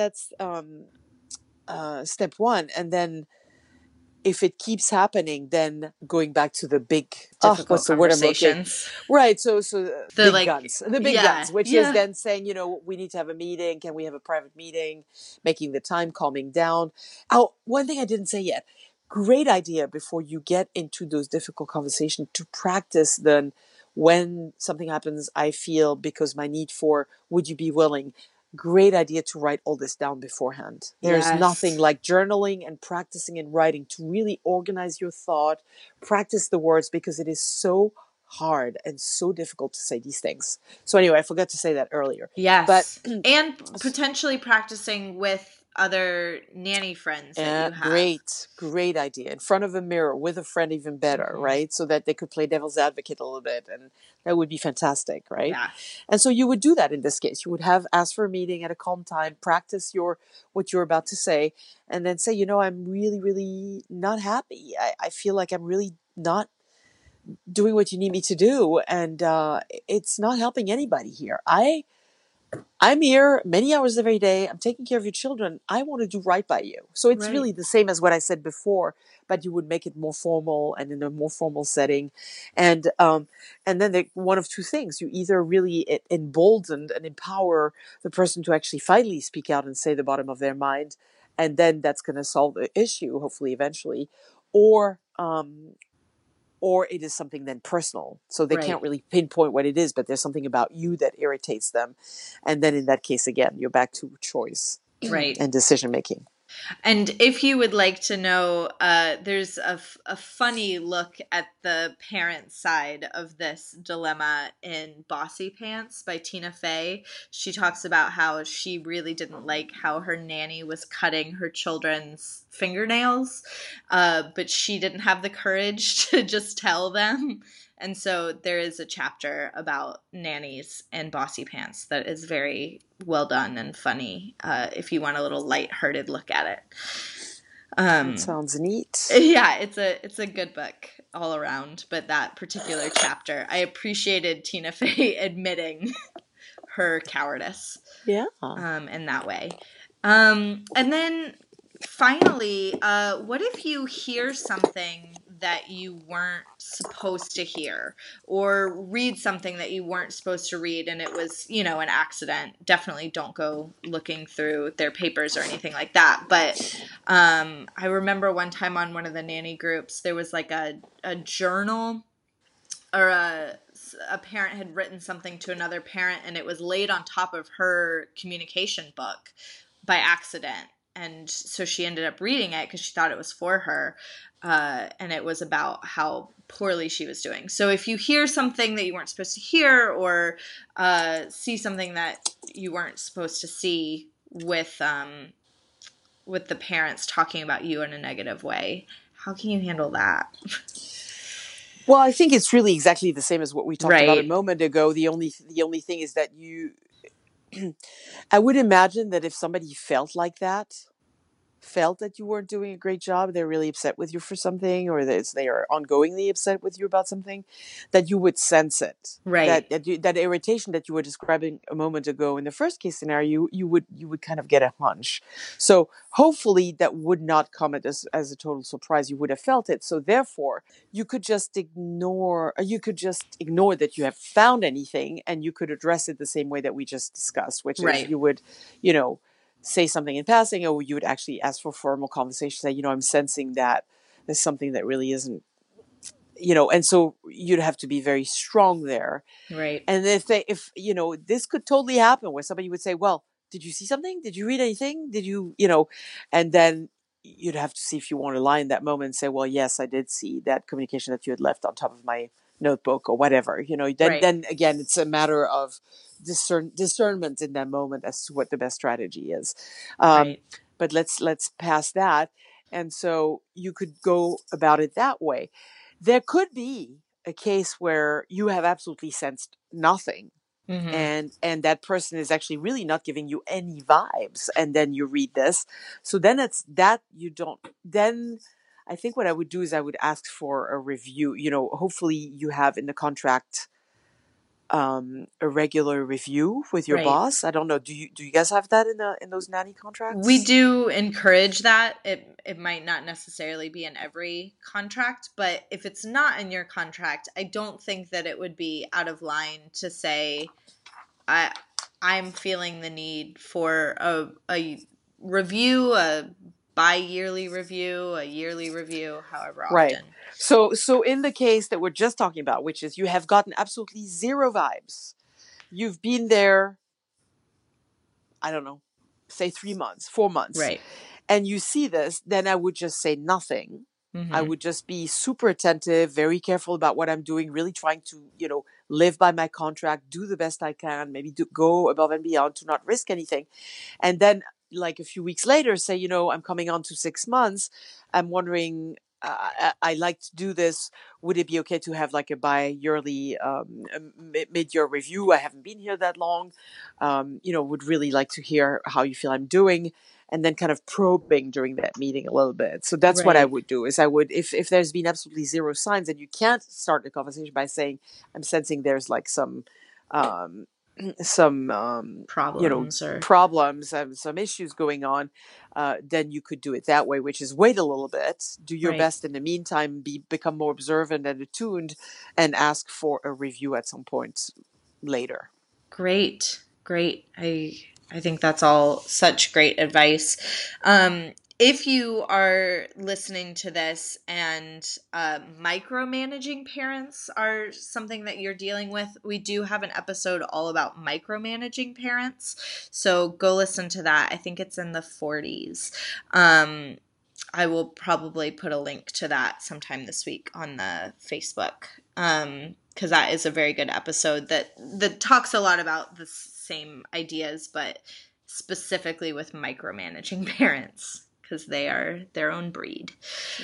step one. And then if it keeps happening, then going back to the big, difficult conversations. Right. So the big guns, which is then saying, we need to have a meeting. Can we have a private meeting? Making the time, calming down. Oh, one thing I didn't say yet. Great idea before you get into those difficult conversations to practice then when something happens, I feel because my need for, would you be willing? Great idea to write all this down beforehand. There's nothing like journaling and practicing and writing to really organize your thought, practice the words, because it is so hard and so difficult to say these things. So anyway, I forgot to say that earlier. Yes. But and potentially practicing with other nanny friends that you have. Great idea. In front of a mirror with a friend, even better, right? So that they could play devil's advocate a little bit, and that would be fantastic, right? Yeah. And so you would do that in this case. You would ask for a meeting at a calm time, practice what you're about to say, and then say, I'm really, really not happy. I feel like I'm really not doing what you need me to do, and it's not helping anybody here. I'm here many hours every day. I'm taking care of your children. I want to do right by you. So it's really the same as what I said before, but you would make it more formal and in a more formal setting. And then one of two things. You either really embolden and empower the person to actually finally speak out and say the bottom of their mind. And then that's going to solve the issue, hopefully, eventually. Or it is something then personal. So they can't really pinpoint what it is, but there's something about you that irritates them. And then in that case, again, you're back to choice and decision making. And if you would like to know, there's a funny look at the parent side of this dilemma in Bossy Pants by Tina Fey. She talks about how she really didn't like how her nanny was cutting her children's fingernails, but she didn't have the courage to just tell them. And so there is a chapter about nannies and Bossy Pants that is very well done and funny if you want a little lighthearted look at it. That sounds neat. Yeah, it's a good book all around, but that particular chapter, I appreciated Tina Fey admitting her cowardice. Yeah. In that way. And then finally, what if you hear something that you weren't supposed to hear, or read something that you weren't supposed to read and it was, an accident? Definitely don't go looking through their papers or anything like that. But I remember one time on one of the nanny groups, there was like a journal, or a parent had written something to another parent, and it was laid on top of her communication book by accident. And so she ended up reading it because she thought it was for her. And it was about how poorly she was doing. So if you hear something that you weren't supposed to hear, or see something that you weren't supposed to see with the parents talking about you in a negative way, how can you handle that? Well, I think it's really exactly the same as what we talked about a moment ago. The only thing is that I would imagine that if somebody felt that you weren't doing a great job, they're really upset with you for something, or they are ongoingly upset with you about something, that you would sense it. Right. That irritation that you were describing a moment ago in the first case scenario, you would kind of get a hunch. So hopefully that would not come as a total surprise. You would have felt it. So therefore, you could just ignore that you have found anything, and you could address it the same way that we just discussed, which is you would, say something in passing, or you would actually ask for formal conversation, say, I'm sensing that there's something that really isn't and so you'd have to be very strong there. Right. And if this could totally happen where somebody would say, well, did you see something? Did you read anything? Did you, and then you'd have to see if you want to lie in that moment and say, well, yes, I did see that communication that you had left on top of my notebook or whatever, Right. then again, it's a matter of discernment in that moment as to what the best strategy is. Right. But let's pass that. And so you could go about it that way. There could be a case where you have absolutely sensed nothing. Mm-hmm. And that person is actually really not giving you any vibes, and then you read this. So then it's that you don't. Then I think what I would do is I would ask for a review. Hopefully you have in the contract a regular review with your Right. boss. I don't know. Do you guys have that in those nanny contracts? We do encourage that. It might not necessarily be in every contract, but if it's not in your contract, I don't think that it would be out of line to say, I'm feeling the need for a review, a bi-yearly review, a yearly review, however often. Right. So in the case that we're just talking about, which is you have gotten absolutely zero vibes, you've been there, I don't know, say 3 months, 4 months. Right. And you see this, then I would just say nothing. Mm-hmm. I would just be super attentive, very careful about what I'm doing, really trying to, live by my contract, do the best I can, maybe go above and beyond to not risk anything. And then like a few weeks later, say, I'm coming on to 6 months. I'm wondering, I like to do this. Would it be okay to have like a bi-yearly mid-year review? I haven't been here that long. Would really like to hear how you feel I'm doing. And then kind of probing during that meeting a little bit. So that's what I would do is I would, if there's been absolutely zero signs, and you can't start the conversation by saying, I'm sensing there's like some problems problems, some issues going on, then you could do it that way, which is wait a little bit, do your best in the meantime, become more observant and attuned, and ask for a review at some point later. Great. I think that's all such great advice. If you are listening to this and micromanaging parents are something that you're dealing with, we do have an episode all about micromanaging parents. So go listen to that. I think it's in the 40s. I will probably put a link to that sometime this week on the Facebook, because that is a very good episode that talks a lot about the same ideas, but specifically with micromanaging parents, because they are their own breed.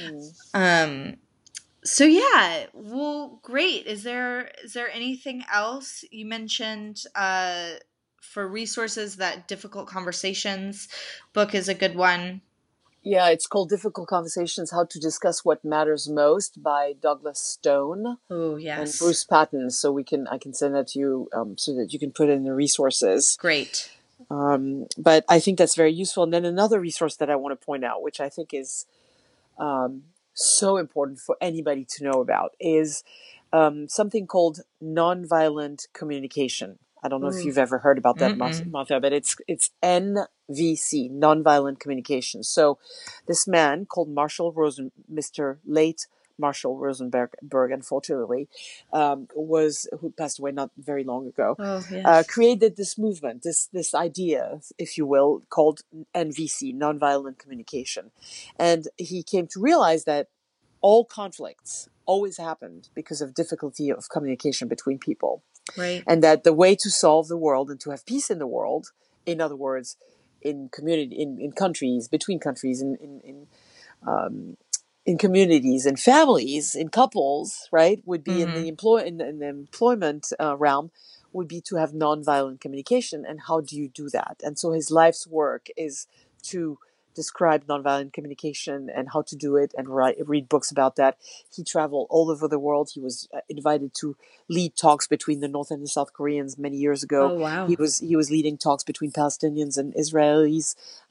So yeah, well, great. Is there anything else? You mentioned for resources, that Difficult Conversations book is a good one. Yeah, it's called Difficult Conversations, How to Discuss What Matters Most by Douglas Stone. Oh, yes. And Bruce Patton. So I can send that to you so that you can put it in the resources. Great. But I think that's very useful. And then another resource that I want to point out, which I think is so important for anybody to know about, is something called nonviolent communication. I don't know if you've ever heard about that, Martha, but it's NVC, nonviolent communication. So this man called Mr. Late Marshall Rosenberg, unfortunately, who passed away not very long ago, created this movement, this idea, if you will, called NVC, nonviolent communication. And he came to realize that all conflicts always happened because of difficulty of communication between people. Right. And that the way to solve the world and to have peace in the world, in other words, in community, in countries, between countries, in communities, in families, in couples, right, would be in the employment realm, would be to have nonviolent communication. And how do you do that? And so his life's work is to describe nonviolent communication and how to do it, and read books about that. He traveled all over the world. He was invited to lead talks between the North and the South Koreans many years ago. Oh, wow. He was leading talks between Palestinians and Israelis.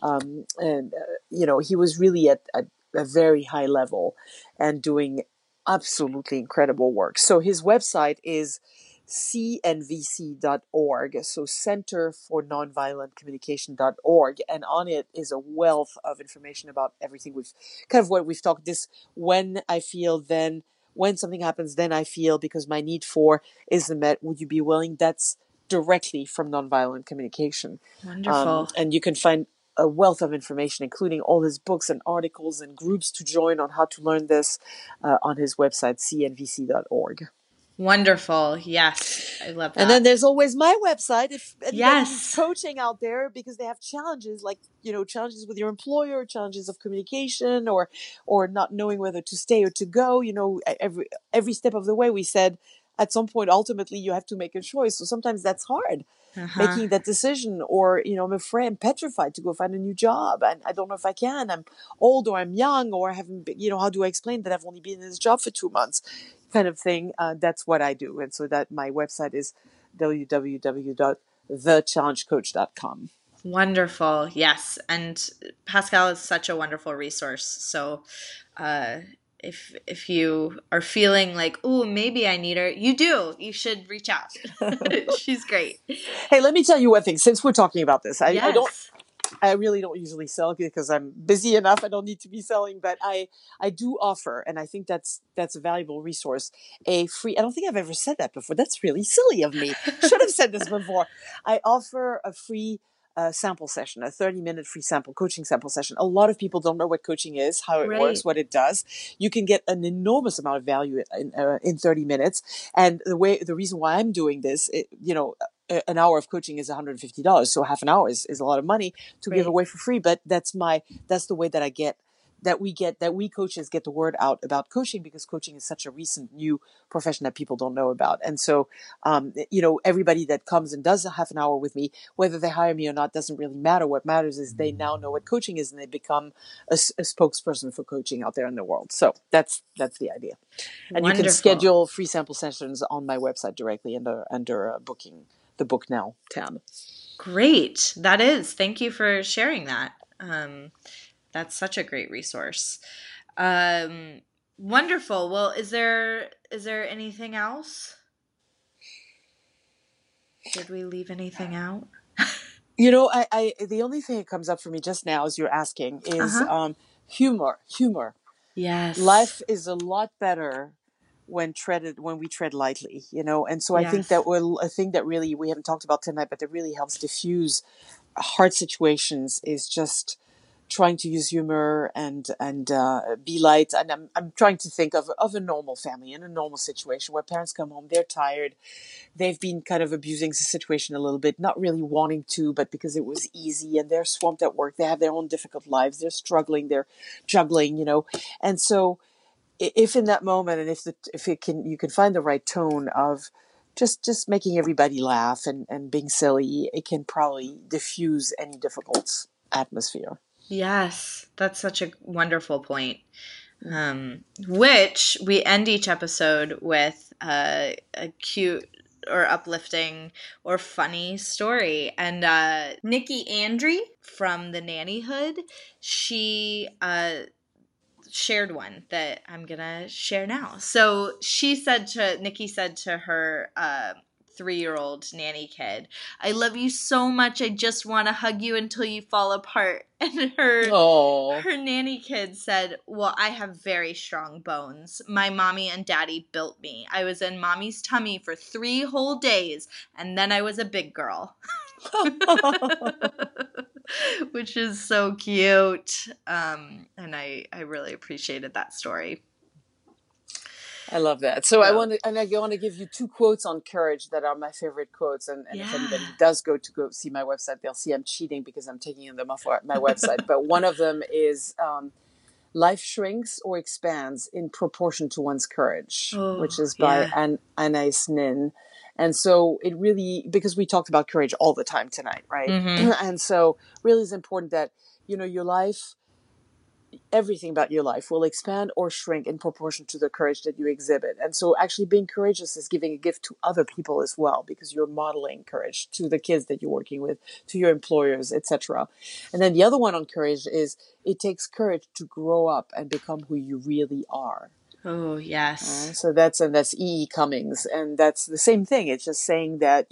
He was really at a very high level and doing absolutely incredible work. So his website is cnvc.org, so Center for Nonviolent Communication.org, and on it is a wealth of information about everything what we've talked. This, when I feel, then when something happens, then I feel because my need for isn't met, would you be willing? That's directly from nonviolent communication. Wonderful. And you can find a wealth of information, including all his books and articles and groups to join on how to learn this on his website, cnvc.org. Wonderful. Yes. I love that. And then there's always my website. If anybody's Yes. coaching out there because they have challenges, like, challenges with your employer, challenges of communication, or not knowing whether to stay or to go, every step of the way, we said at some point, ultimately, you have to make a choice. So sometimes that's hard, making that decision, or, I'm afraid, I'm petrified to go find a new job. And I don't know if I can. I'm old, or I'm young, or I haven't been, how do I explain that I've only been in this job for 2 months? Kind of thing. That's what I do. And so that my website is www.thechallengecoach.com. Wonderful. Yes. And Pascal is such a wonderful resource. So if you are feeling like, oh, maybe I need her, you should reach out. She's great. Hey, let me tell you one thing. Since we're talking about this, Yes. I really don't usually sell because I'm busy enough. I don't need to be selling, but I do offer, and I think that's a valuable resource, a free, I don't think I've ever said that before. That's really silly of me. Should have said this before. I offer a free sample session, a 30-minute free coaching sample session. A lot of people don't know what coaching is, how it works, what it does. You can get an enormous amount of value in 30 minutes. And the reason why I'm doing this, an hour of coaching is $150. So half an hour is a lot of money to give away for free. But that's the way that we coaches get the word out about coaching, because coaching is such a recent new profession that people don't know about. And so, everybody that comes and does a half an hour with me, whether they hire me or not, doesn't really matter. What matters is they now know what coaching is, and they become a spokesperson for coaching out there in the world. So that's the idea. And Wonderful. You can schedule free sample sessions on my website directly under booking the Book Now tab. Great. That is. Thank you for sharing that. That's such a great resource. Wonderful. Well, is there anything else? Did we leave anything out? I the only thing that comes up for me just now as you're asking is humor. Yes. Life is a lot better when we tread lightly, and so I think that a thing that really we haven't talked about tonight, but that really helps diffuse hard situations is just trying to use humor and be light. And I'm trying to think of a normal family in a normal situation where parents come home, they're tired, they've been kind of abusing the situation a little bit, not really wanting to, but because it was easy, and they're swamped at work, they have their own difficult lives, they're struggling, they're juggling, and so if in that moment, and you can find the right tone of just making everybody laugh and being silly, it can probably diffuse any difficult atmosphere. Yes, that's such a wonderful point. Which we end each episode with a cute or uplifting or funny story. And Nikki Andre from the Nannyhood, she shared one that I'm gonna share now. So Nikki said to her 3-year-old nanny kid, "I love you so much, I just want to hug you until you fall apart." And her nanny kid said, "Well, I have very strong bones. My mommy and daddy built me. I was in mommy's tummy for 3 whole days, and then I was a big girl." Which is so cute. And I really appreciated that story. I love that. So I want to give you 2 quotes on courage that are my favorite quotes. And if anybody does go see my website, they'll see I'm cheating because I'm taking them off my website. But one of them is, life shrinks or expands in proportion to one's courage, which is by Anais Nin. And so it really, because we talked about courage all the time tonight, right? Mm-hmm. And so really it's important that, your life, everything about your life will expand or shrink in proportion to the courage that you exhibit. And so actually being courageous is giving a gift to other people as well, because you're modeling courage to the kids that you're working with, to your employers, etc. And then the other one on courage is it takes courage to grow up and become who you really are. Oh, yes. So that's E.E. Cummings. And that's the same thing. It's just saying that,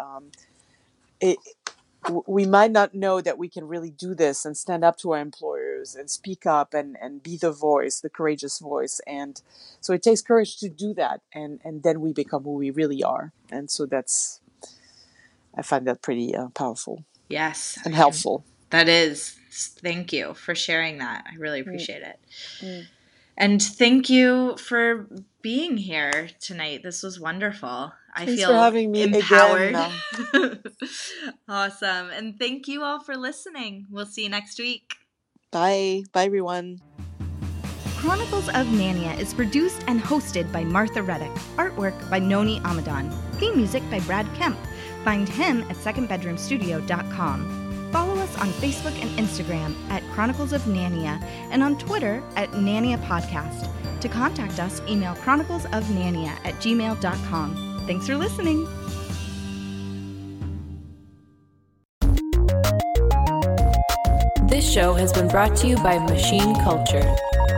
we might not know that we can really do this and stand up to our employers barriers and speak up and be the voice, the courageous voice. And so it takes courage to do that. And then we become who we really are. And so I find that pretty powerful. Yes. And helpful. That is. Thank you for sharing that. I really appreciate it. And thank you for being here tonight. This was wonderful. Thanks I feel for having me empowered. Again. Awesome. And thank you all for listening. We'll see you next week. Bye. Bye, everyone. Chronicles of Nania is produced and hosted by Martha Reddick. Artwork by Noni Amadan. Theme music by Brad Kemp. Find him at secondbedroomstudio.com. Follow us on Facebook and Instagram at Chronicles of Nania and on Twitter at Nania Podcast. To contact us, email chroniclesofnania@gmail.com. Thanks for listening. This show has been brought to you by Machine Culture.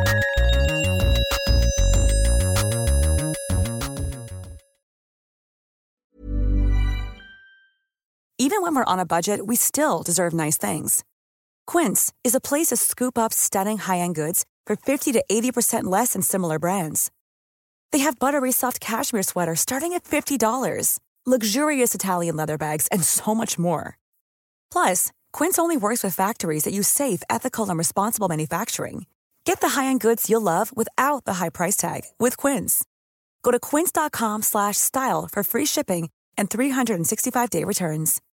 Even when we're on a budget, we still deserve nice things. Quince is a place to scoop up stunning high-end goods for 50 to 80% less than similar brands. They have buttery soft cashmere sweaters starting at $50, luxurious Italian leather bags, and so much more. Plus, Quince only works with factories that use safe, ethical, and responsible manufacturing. Get the high-end goods you'll love without the high price tag with Quince. Go to quince.com/style for free shipping and 365-day returns.